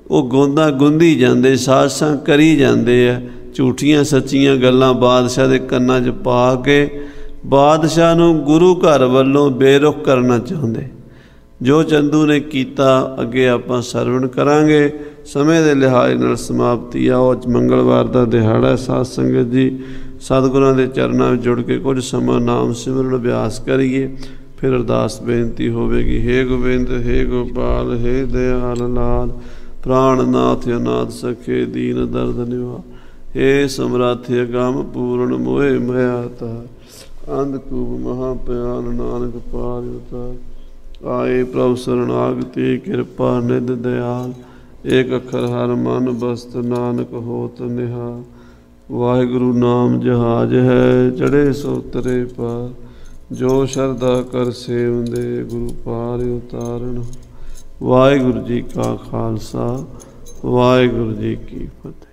ਉਹ ਗੋਂਦਾ ਗੁੰਦੀ ਜਾਂਦੇ, ਸਾਧ ਸੰਗ ਕਰੀ ਜਾਂਦੇ ਆ, ਝੂਠੀਆਂ ਸੱਚੀਆਂ ਗੱਲਾਂ ਬਾਦਸ਼ਾਹ ਦੇ ਕੰਨਾਂ 'ਚ ਪਾ ਕੇ ਬਾਦਸ਼ਾਹ ਨੂੰ ਗੁਰੂ ਘਰ ਵੱਲੋਂ ਬੇਰੁਖ ਕਰਨਾ ਚਾਹੁੰਦੇ। ਜੋ ਚੰਦੂ ਨੇ ਕੀਤਾ ਅੱਗੇ ਆਪਾਂ ਸਰਵਣ ਕਰਾਂਗੇ। ਸਮੇਂ ਦੇ ਲਿਹਾਜ਼ ਨਾਲ ਸਮਾਪਤੀ ਆ। ਉਹ ਮੰਗਲਵਾਰ ਦਾ ਦਿਹਾੜਾ ਸਾਧ ਸੰਗਤ ਜੀ, ਸਤਿਗੁਰਾਂ ਦੇ ਚਰਨਾਂ ਵਿੱਚ ਜੁੜ ਕੇ ਕੁਝ ਸਮਾਂ ਨਾਮ ਸਿਮਰਨ ਅਭਿਆਸ ਕਰੀਏ। ਫਿਰ ਅਰਦਾਸ ਬੇਨਤੀ ਹੋਵੇਗੀ। ਹੇ ਗੋਬਿੰਦ, ਹੇ ਗੋਪਾਲ, ਹੇ ਦਿਆਲ ਲਾਲ, ਪ੍ਰਾਣਨਾਥ ਅਨਾਥ ਸਖੇ ਦੀਨ ਦਰਦ ਨਿਵਾ, ਹੇ ਸਮਰੱਥ ਅਗੰਮ ਪੂਰਨ ਮੋਹਿ ਮਇਆ ਤਾਰ, ਅੰਧਕੂਪ ਮਹਾ ਪਿਆਨ ਨਾਨਕ ਪਾਰ ਉਤਾਰ। ਆਏ ਪ੍ਰਭ ਸਰਣਾਗਤੀ ਕਿਰਪਾ ਨਿਧ ਦਿਆਲ, ਏਕ ਅੱਖਰ ਹਰ ਮਨ ਬਸਤ ਨਾਨਕ ਹੋਤ ਨਿਹਾਲ। ਵਾਹਿਗੁਰੂ ਨਾਮ ਜਹਾਜ ਹੈ ਚੜ੍ਹੇ ਸੋ ਉਤਰੇ ਪਾਰ, ਜੋ ਸ਼ਰਧਾ ਕਰ ਸੇਵੰਦੇ ਗੁਰੂ ਪਾਰ ਉਤਾਰਨ। ਵਾਹਿਗੁਰੂ ਜੀ ਕਾ ਖਾਲਸਾ, ਵਾਹਿਗੁਰੂ ਜੀ ਕੀ ਫਤਿਹ।